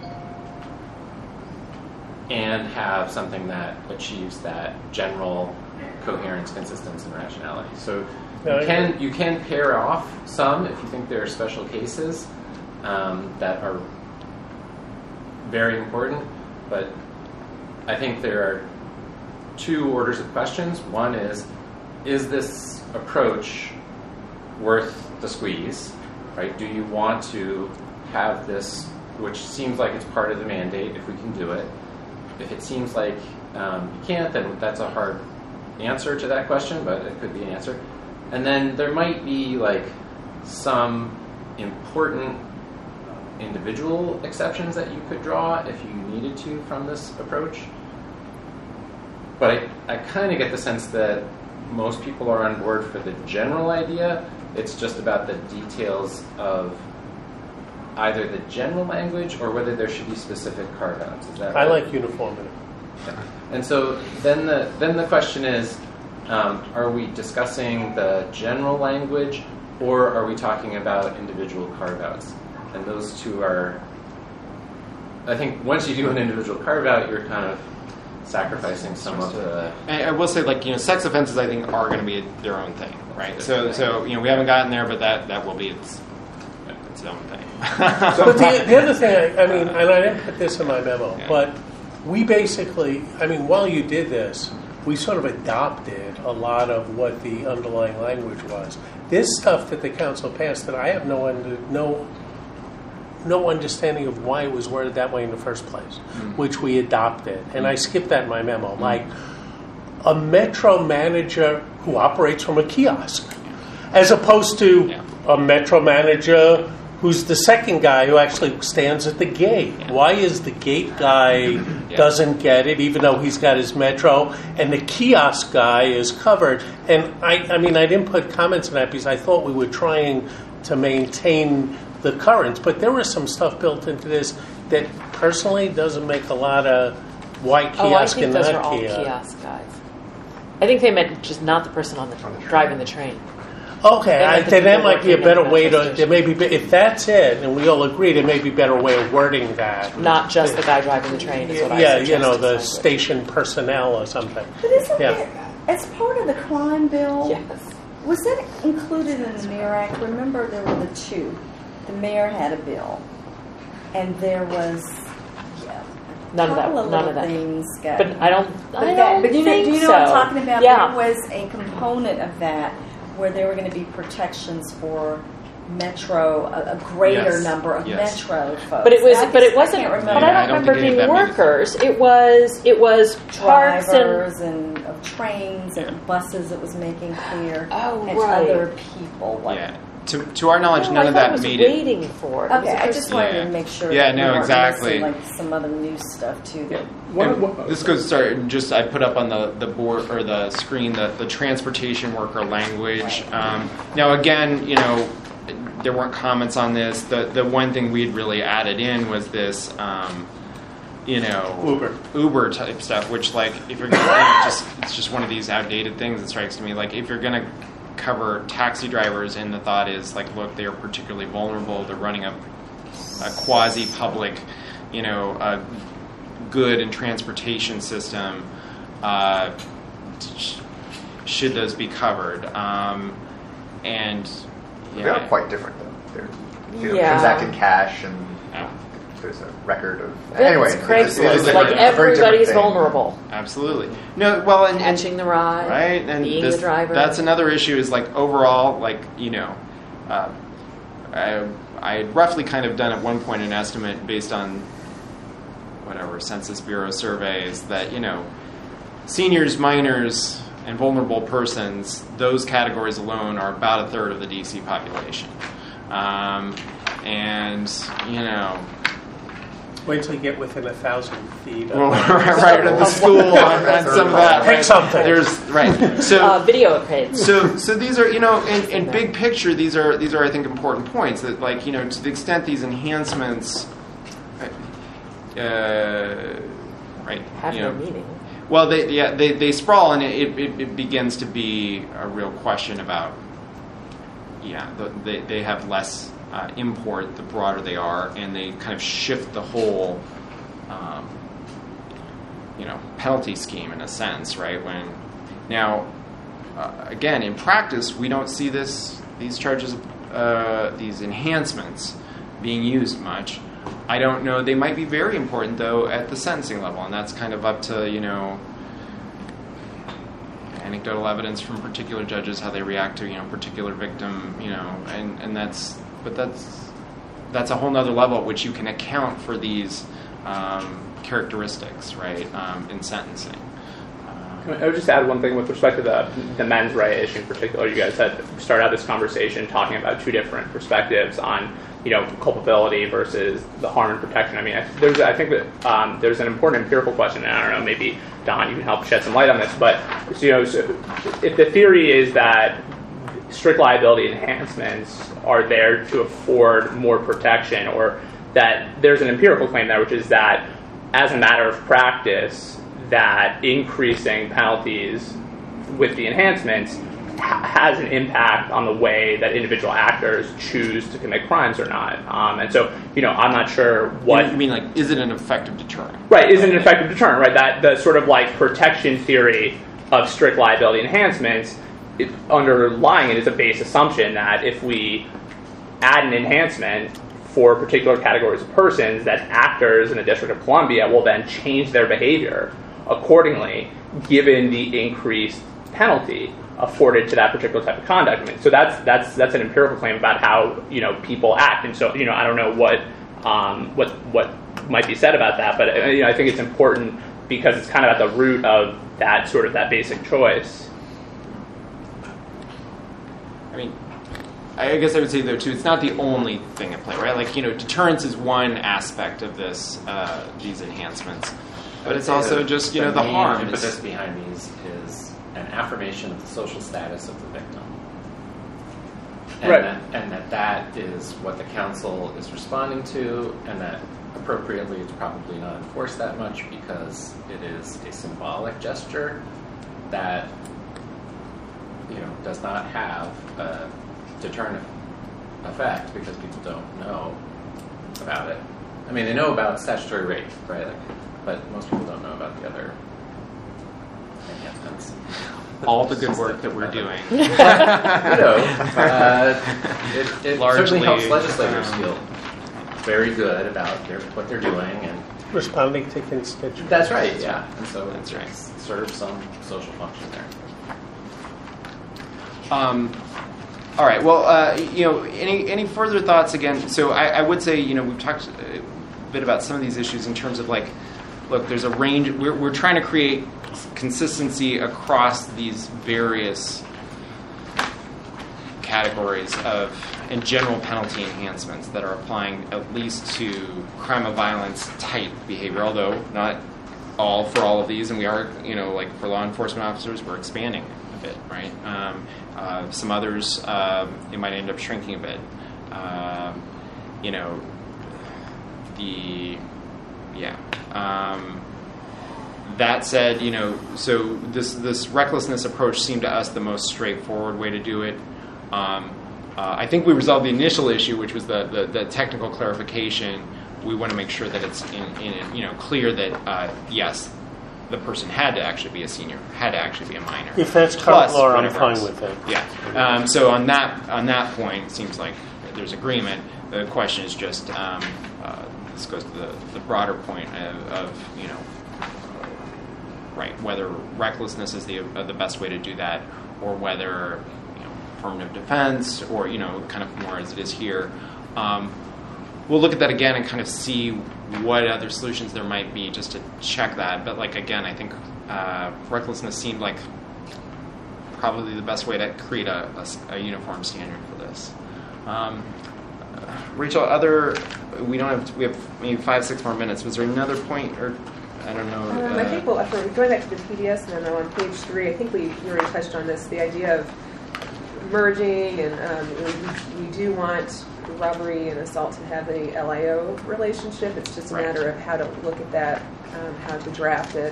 and have something that achieves that general coherence, consistency, and rationality. So you can pair off some if you think there are special cases that are very important, but I think there are two orders of questions. One is this approach worth the squeeze, right? Do you want to have this, which seems like it's part of the mandate if we can do it? If it seems like you can't, then that's a hard answer to that question, but it could be an answer. And then there might be some important individual exceptions that you could draw if you needed to from this approach. But I kind of get the sense that most people are on board for the general idea. It's just about the details of either the general language or whether there should be specific carve-outs. Is that right? I like uniformity. Okay. And so then the question is, are we discussing the general language, or are we talking about individual carve-outs? And those two are, I think once you do an individual carve-out, you're kind of sacrificing some of the. I will say, like, sex offenses, I think, are going to be their own thing, right? So we haven't gotten there, but that will be its own thing. But the other thing, I mean, and I didn't put this in my memo, but we basically, I mean, while you did this, we sort of adopted a lot of what the underlying language was. This stuff that the council passed that I have no understanding of why it was worded that way in the first place, which we adopted. And I skipped that in my memo. Like a metro manager who operates from a kiosk, as opposed to a metro manager who's the second guy who actually stands at the gate. Why is the gate guy doesn't get it, even though he's got his metro, and the kiosk guy is covered? And I mean, I didn't put comments on that because I thought we were trying to maintain the currents, but there was some stuff built into this that personally doesn't make a lot of white kiosk and not kiosk. I think those are all kiosk guys. I think they meant just not the person on the driving the train. Okay, then that might be a better way to. There may be, if that's it, and we all agree, there may be a better way of wording that. Not just the guy driving the train. Is what I the station personnel or something. But isn't it as part of the crime bill? Yes. Was that included in the Mayor Act? Remember, there were the two. The mayor had a bill, and there was none of that. Things got, but I don't. But you know what I'm talking about? Yeah. There was a component of that where there were going to be protections for metro, a greater number of metro folks. But it wasn't. But I don't remember being workers. It was parts drivers and of trains and buses. It was making clear. Oh, and right. Other people. To our knowledge, none of that made it. Waiting for it. Okay, I just wanted to make sure. Yeah, no, exactly. Like some other new stuff too. This goes. Sorry, just I put up on the board or the screen the transportation worker language. Now again, there weren't comments on this. The one thing we'd really added in was this, Uber type stuff. Which, like, if you're gonna, it's just one of these outdated things that strikes me. Like, if you're gonna cover taxi drivers, and the thought is like, look, they are particularly vulnerable. They're running a quasi-public, good and transportation system. Should those be covered? And they are quite different, though. They're transacting cash, and there's a record of. Anyway, Craigslist. Like everybody's vulnerable. Absolutely. No. Well, and catching the ride, right, and being the driver. That's another issue. Is like overall, like I had roughly kind of done at one point an estimate based on whatever Census Bureau surveys that seniors, minors, and vulnerable persons. Those categories alone are about a third of the DC population, and Wait till you get within 1,000 feet. Right at the school and some of that. Pick something. So video upgrades. So these are in big picture these are I think important points that, like, to the extent these enhancements have no meaning. Well, they sprawl, and it begins to be a real question about they have less import the broader they are, and they kind of shift the whole penalty scheme in a sense, right? When now again, in practice, we don't see these charges, these enhancements being used much. I don't know. They might be very important, though, at the sentencing level, and that's kind of up to, anecdotal evidence from particular judges, how they react to, particular victim, and that's a whole nother level at which you can account for these characteristics, right, in sentencing. I would just add one thing with respect to the mens rea issue in particular. You guys had started out this conversation talking about two different perspectives on culpability versus the harm and protection. I mean, I think that there's an important empirical question, and I don't know, maybe Don, you can help shed some light on this. But so if the theory is that strict liability enhancements are there to afford more protection, or that there's an empirical claim there, which is that as a matter of practice, that increasing penalties with the enhancements has an impact on the way that individual actors choose to commit crimes or not. And so, I'm not sure what... You mean, like, is it an effective deterrent? Right, is it an effective deterrent, right? That the sort of, like, protection theory of strict liability enhancements, underlying it is a base assumption that if we add an enhancement for particular categories of persons, that actors in the District of Columbia will then change their behavior accordingly, given the increased penalty afforded to that particular type of conduct. I mean, so that's an empirical claim about how people act, and so I don't know what might be said about that, but I think it's important because it's kind of at the root of that basic choice. I mean, I guess I would say though too, it's not the only thing at play, right? Like deterrence is one aspect of this these enhancements, but it's also just the harm. The impetus behind these is an affirmation of the social status of the victim, and right. that is what the council is responding to, and that appropriately it's probably not enforced that much because it is a symbolic gesture that does not have a deterrent effect because people don't know about it. I mean, they know about statutory rape, right? But most people don't know about the other enhancements. All the good work that we're doing. It certainly helps legislators feel very good about what they're doing and responding to constituents. That's right. Yeah, and so that's right. Serves some social function there. All right. Well, any further thoughts? Again, so I would say we've talked a bit about some of these issues in terms of look, there's a range. We're trying to create consistency across these various categories and general penalty enhancements that are applying at least to crime of violence type behavior, although not all for all of these. And we are, for law enforcement officers, we're expanding a bit, right? Some others, it might end up shrinking a bit. That said, so this recklessness approach seemed to us the most straightforward way to do it. I think we resolved the initial issue, which was the technical clarification. We want to make sure that it's clear that yes, the person had to actually be a senior, had to actually be a minor. If that's current law, I'm fine with it. Yeah. So on that point, it seems like there's agreement. The question is just this goes to the broader point of right, whether recklessness is the best way to do that, or whether affirmative defense, or kind of more as it is here. We'll look at that again and kind of see what other solutions there might be just to check that. But again, I think recklessness seemed like probably the best way to create a uniform standard for this. Rachel, we have maybe 5-6 more minutes. Was there another point, or I don't know? I think going back to the PDS memo on page 3, I think we already touched on this, the idea of merging, and we do want robbery and assault to have a LIO relationship. It's just a matter of how to look at that, how to draft it.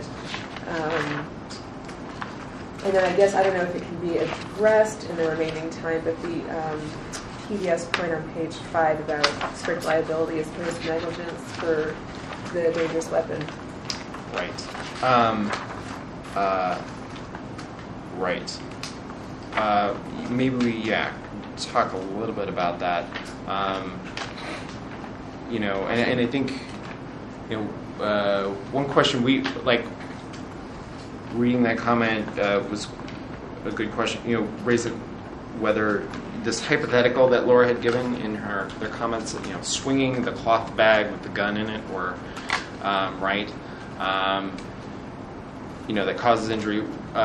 And then I guess, I don't know if it can be addressed in the remaining time, but the PDS point on page 5 about strict liability as opposed to negligence for the dangerous weapon. Right. Right. Maybe we talk a little bit about that. And I think one question we reading that comment was a good question. Raised whether this hypothetical that Laura had given in their comments, swinging the cloth bag with the gun in it, or right, that causes injury.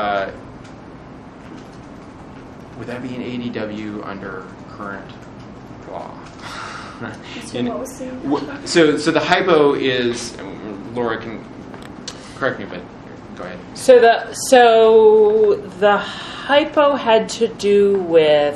Would that be an ADW under current law? So the hypo is, Laura can correct me, but go ahead. So the hypo had to do with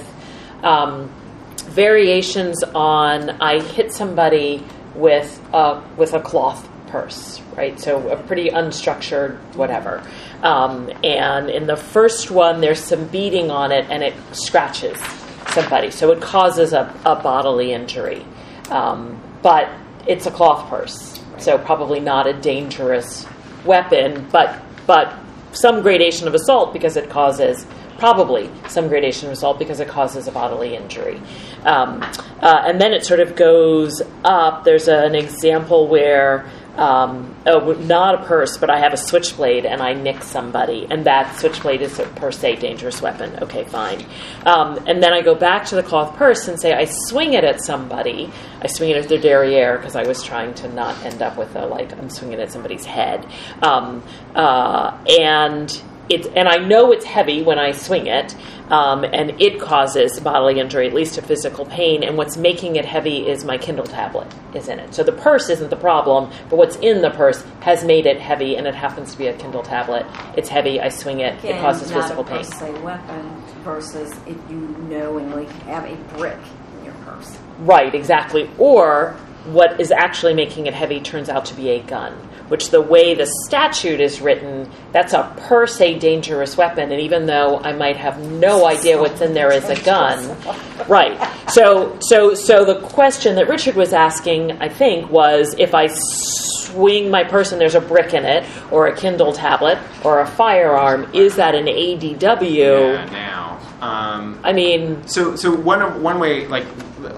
variations on I hit somebody with a cloth purse, right? So a pretty unstructured whatever. And in the first one, there's some beading on it, and it scratches somebody. So it causes a bodily injury. But it's a cloth purse, so probably not a dangerous weapon, but some gradation of assault because it causes, probably some gradation of assault because it causes a bodily injury. And then it sort of goes up. There's an example where, not a purse, but I have a switchblade and I nick somebody, and that switchblade is a per se dangerous weapon. Okay, fine. And then I go back to the cloth purse and say I swing it at somebody. I swing it at their derriere because I was trying to not end up with I'm swinging at somebody's head. And I know it's heavy when I swing it, and it causes bodily injury, at least a physical pain. And what's making it heavy is my Kindle tablet is in it. So the purse isn't the problem, but what's in the purse has made it heavy, and it happens to be a Kindle tablet. It's heavy. I swing it. It causes physical pain. Not a per se weapon versus if you knowingly have a brick in your purse. Right, exactly. Or what is actually making it heavy turns out to be a gun, which the way the statute is written, that's a per se dangerous weapon. And even though I might have no idea what's in there as a gun, right. So the question that Richard was asking, I think, was if I swing my purse and there's a brick in it, or a Kindle tablet, or a firearm, is that an ADW? Yeah, now. I mean... So one way, like...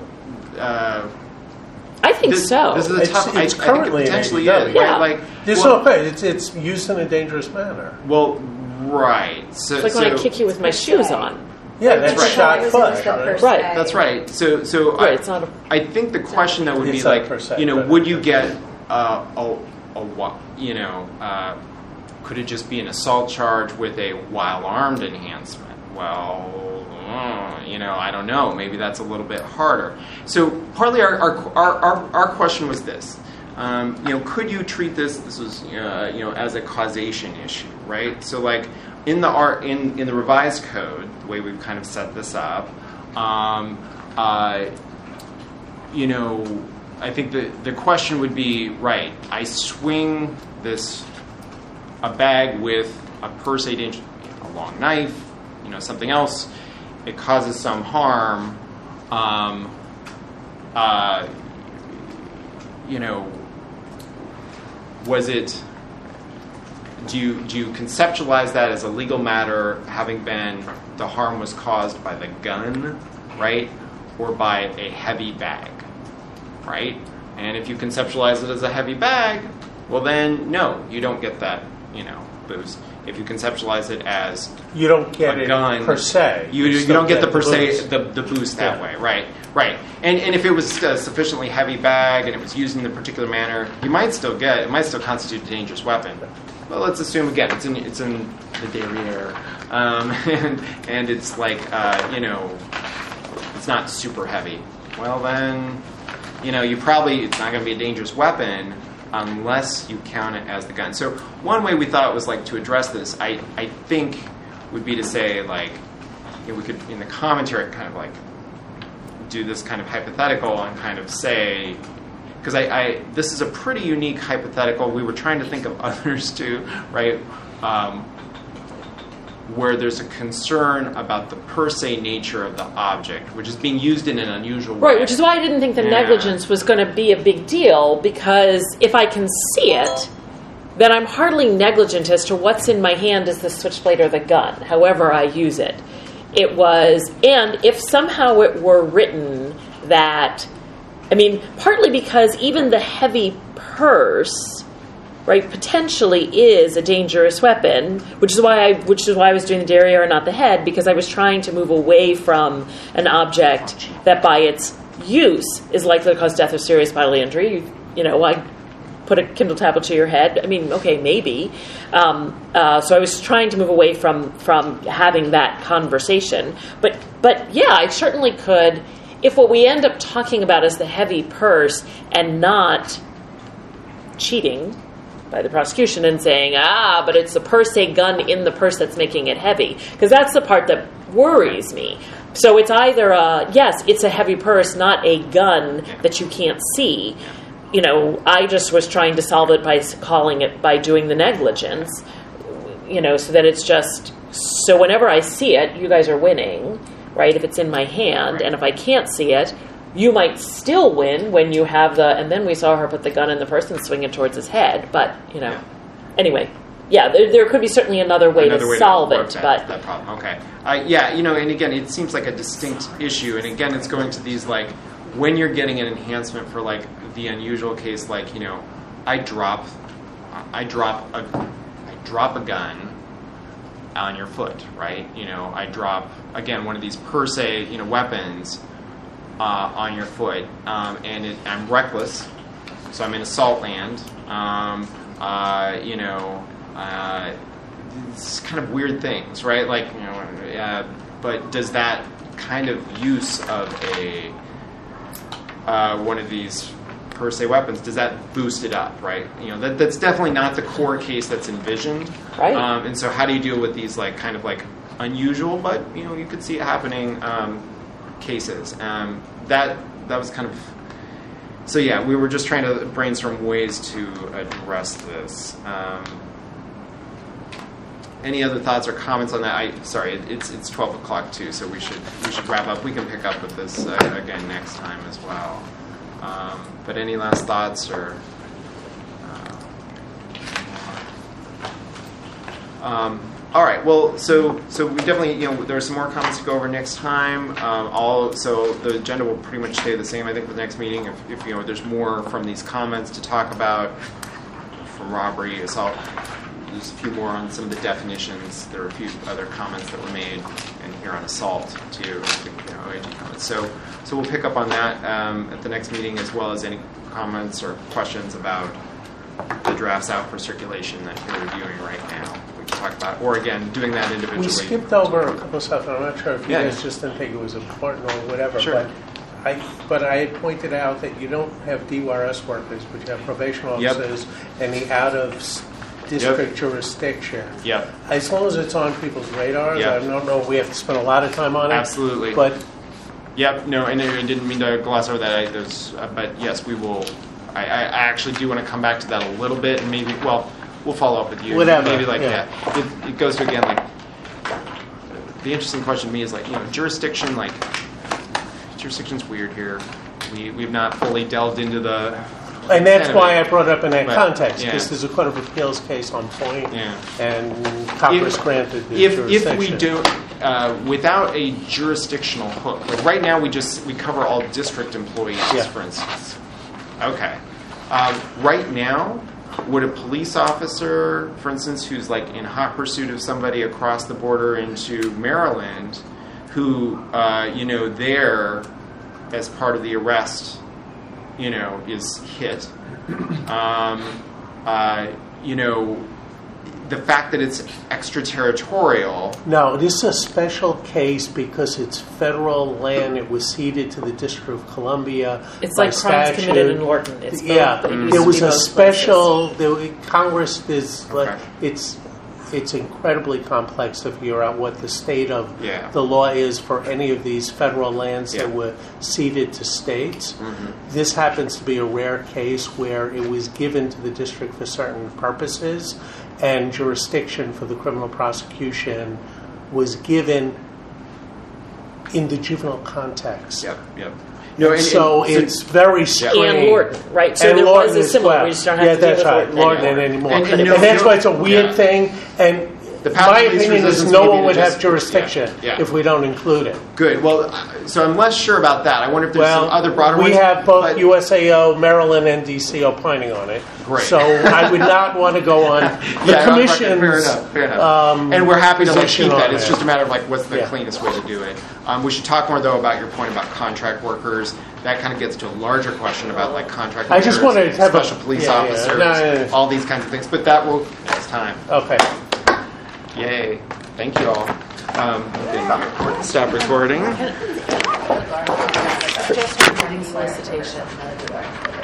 I think so. This is a tough. It's I currently think it potentially an ADW. is, Yeah. right? Like, It's well, okay. It's used in a dangerous manner. Well, right. So, It's like when I kick you with my shoes on. Yeah, that's right. shot It was put. used the per Right. se. That's right. So Right, it's not a... I think the question that would be It's not like, per se, but- would you get could it just be an assault charge with a while armed enhancement? Well, I don't know. Maybe that's a little bit harder. So partly our question was this. Could you treat this? This was as a causation issue, right? So like in the revised code, the way we've kind of set this up, I think the question would be, right, I swing a bag with a per se danger, a long knife, something else, it causes some harm, was it, do you conceptualize that as a legal matter, having been the harm was caused by the gun, right, or by a heavy bag, right? And if you conceptualize it as a heavy bag, well then, no, you don't get that, boost. If you conceptualize it as You don't get a it gun, per se. you don't get the per se boost. the boost that Yeah. way, right? And if it was a sufficiently heavy bag and it was used in a particular manner, it might still constitute a dangerous weapon. Well, let's assume again it's in the derriere, and it's like it's not super heavy. Well then, it's not going to be a dangerous weapon unless you count it as the gun. So one way we thought was like to address this, I think, would be to say like we could in the commentary kind of like do this kind of hypothetical and kind of say, because this is a pretty unique hypothetical. We were trying to think of others too, right? Where there's a concern about the per se nature of the object, which is being used in an unusual way. Right, which is why I didn't think the negligence was going to be a big deal, because if I can see it, then I'm hardly negligent as to what's in my hand as the switchblade or the gun, however I use it. It was, and if somehow it were written that, partly because even the heavy purse, right, potentially is a dangerous weapon, which is why I was doing the derriere and not the head, because I was trying to move away from an object that by its use is likely to cause death or serious bodily injury. I put a Kindle tablet to your head. Okay, maybe. So I was trying to move away from having that conversation. But yeah, I certainly could, if what we end up talking about is the heavy purse and not cheating by the prosecution and saying, but it's the per se gun in the purse that's making it heavy. Because that's the part that worries me. So it's either, yes, it's a heavy purse, not a gun that you can't see. I just was trying to solve it by doing the negligence, so that it's just, so whenever I see it, you guys are winning, right? If it's in my hand, Right. and if I can't see it, you might still win when you have and then we saw her put the gun in the person, swing it towards his head, but, Yeah. Anyway, yeah, there could be certainly another way to solve work it, that problem. Okay. And again, it seems like a distinct issue, and again, it's going to these, like, when you're getting an enhancement for, like, the unusual case, like, I drop a gun on your foot, right? I drop, again, one of these per se, weapons on your foot, and I'm reckless, so I'm in assault land. It's kind of weird things, right? Like, but does that kind of use of a one of these per se weapons, does that boost it up, right? That's definitely not the core case that's envisioned. Right. And so how do you deal with these, like, kind of like unusual, but, you could see it happening cases? That was kind of... So yeah, we were just trying to brainstorm ways to address this. Any other thoughts or comments on that? Sorry, it's 12 o'clock too, so we should wrap up. We can pick up with this again next time as well. But any last thoughts or? All right. Well, so we definitely, there's some more comments to go over next time. So the agenda will pretty much stay the same, I think, for the next meeting. If there's more from these comments to talk about from robbery, assault. There's a few more on some of the definitions. There are a few other comments that were made, and here on assault too. OAG comments. So we'll pick up on that at the next meeting, as well as any comments or questions about the drafts out for circulation that you're reviewing right now. We can talk about, or again, doing that individually. We skipped over a couple of stuff, and I'm not sure if you guys just didn't think it was important or whatever. Sure. But I had pointed out that you don't have DRS workers, but you have probation officers and the out-of-district jurisdiction. Yep. As long as it's on people's radars, Yep. I don't know if we have to spend a lot of time on it. Absolutely. But yep, no, and I didn't mean to gloss over that. But yes, we will. I actually do want to come back to that a little bit, and maybe, we'll follow up with you. Whatever. Maybe it goes to, again, like, the interesting question to me is, like, jurisdiction, like, jurisdiction's weird here. We've not fully delved into the... And that's why I brought it up in that But, context, yeah. because there's a Court of Appeals case on point, Yeah. and Congress granted the If jurisdiction. we do, without a jurisdictional hook, like right now we cover all district employees, for instance. Okay. Right now, would a police officer, for instance, who's like in hot pursuit of somebody across the border into Maryland, who, there, as part of the arrest, is hit, the fact that it's extraterritorial. No, this is a special case because it's federal land. It was ceded to the District of Columbia. It's by like crimes statute. committed in Lorton. It's both, but it used there to was be a both special. Congress is Okay. it's incredibly complex to figure out what the state of Yeah. the law is for any of these federal lands Yeah. that were ceded to states. Mm-hmm. This happens to be a rare case where it was given to the district for certain purposes, and jurisdiction for the criminal prosecution was given in the juvenile context. Yep. So it's very strange. And Lorton, right? So And there Lorton was a as similar. well. We just don't have to deal that's with right. Lorton Lorton anymore. anymore. And And that's why it's a weird thing. And The path my of least opinion is resistance no may be one would to have just- jurisdiction yeah. if we don't include it. Good. Well, so I'm less sure about that. I wonder if there's some other broader we ones. have both but- USAO, Maryland, and DC opining on it. Great. So I would not want to go on the Yeah, commission's fair enough. And we're happy to position keep that. on It's it. just a matter of what's the Yeah. cleanest way to do it. We should talk more though about your point about contract workers. That kind of gets to a larger question about contract. I just workers, wanted to have special police officers, No. all these kinds of things. But that will next time. Okay. Yay! Thank you all. Stop recording. Just regarding solicitation.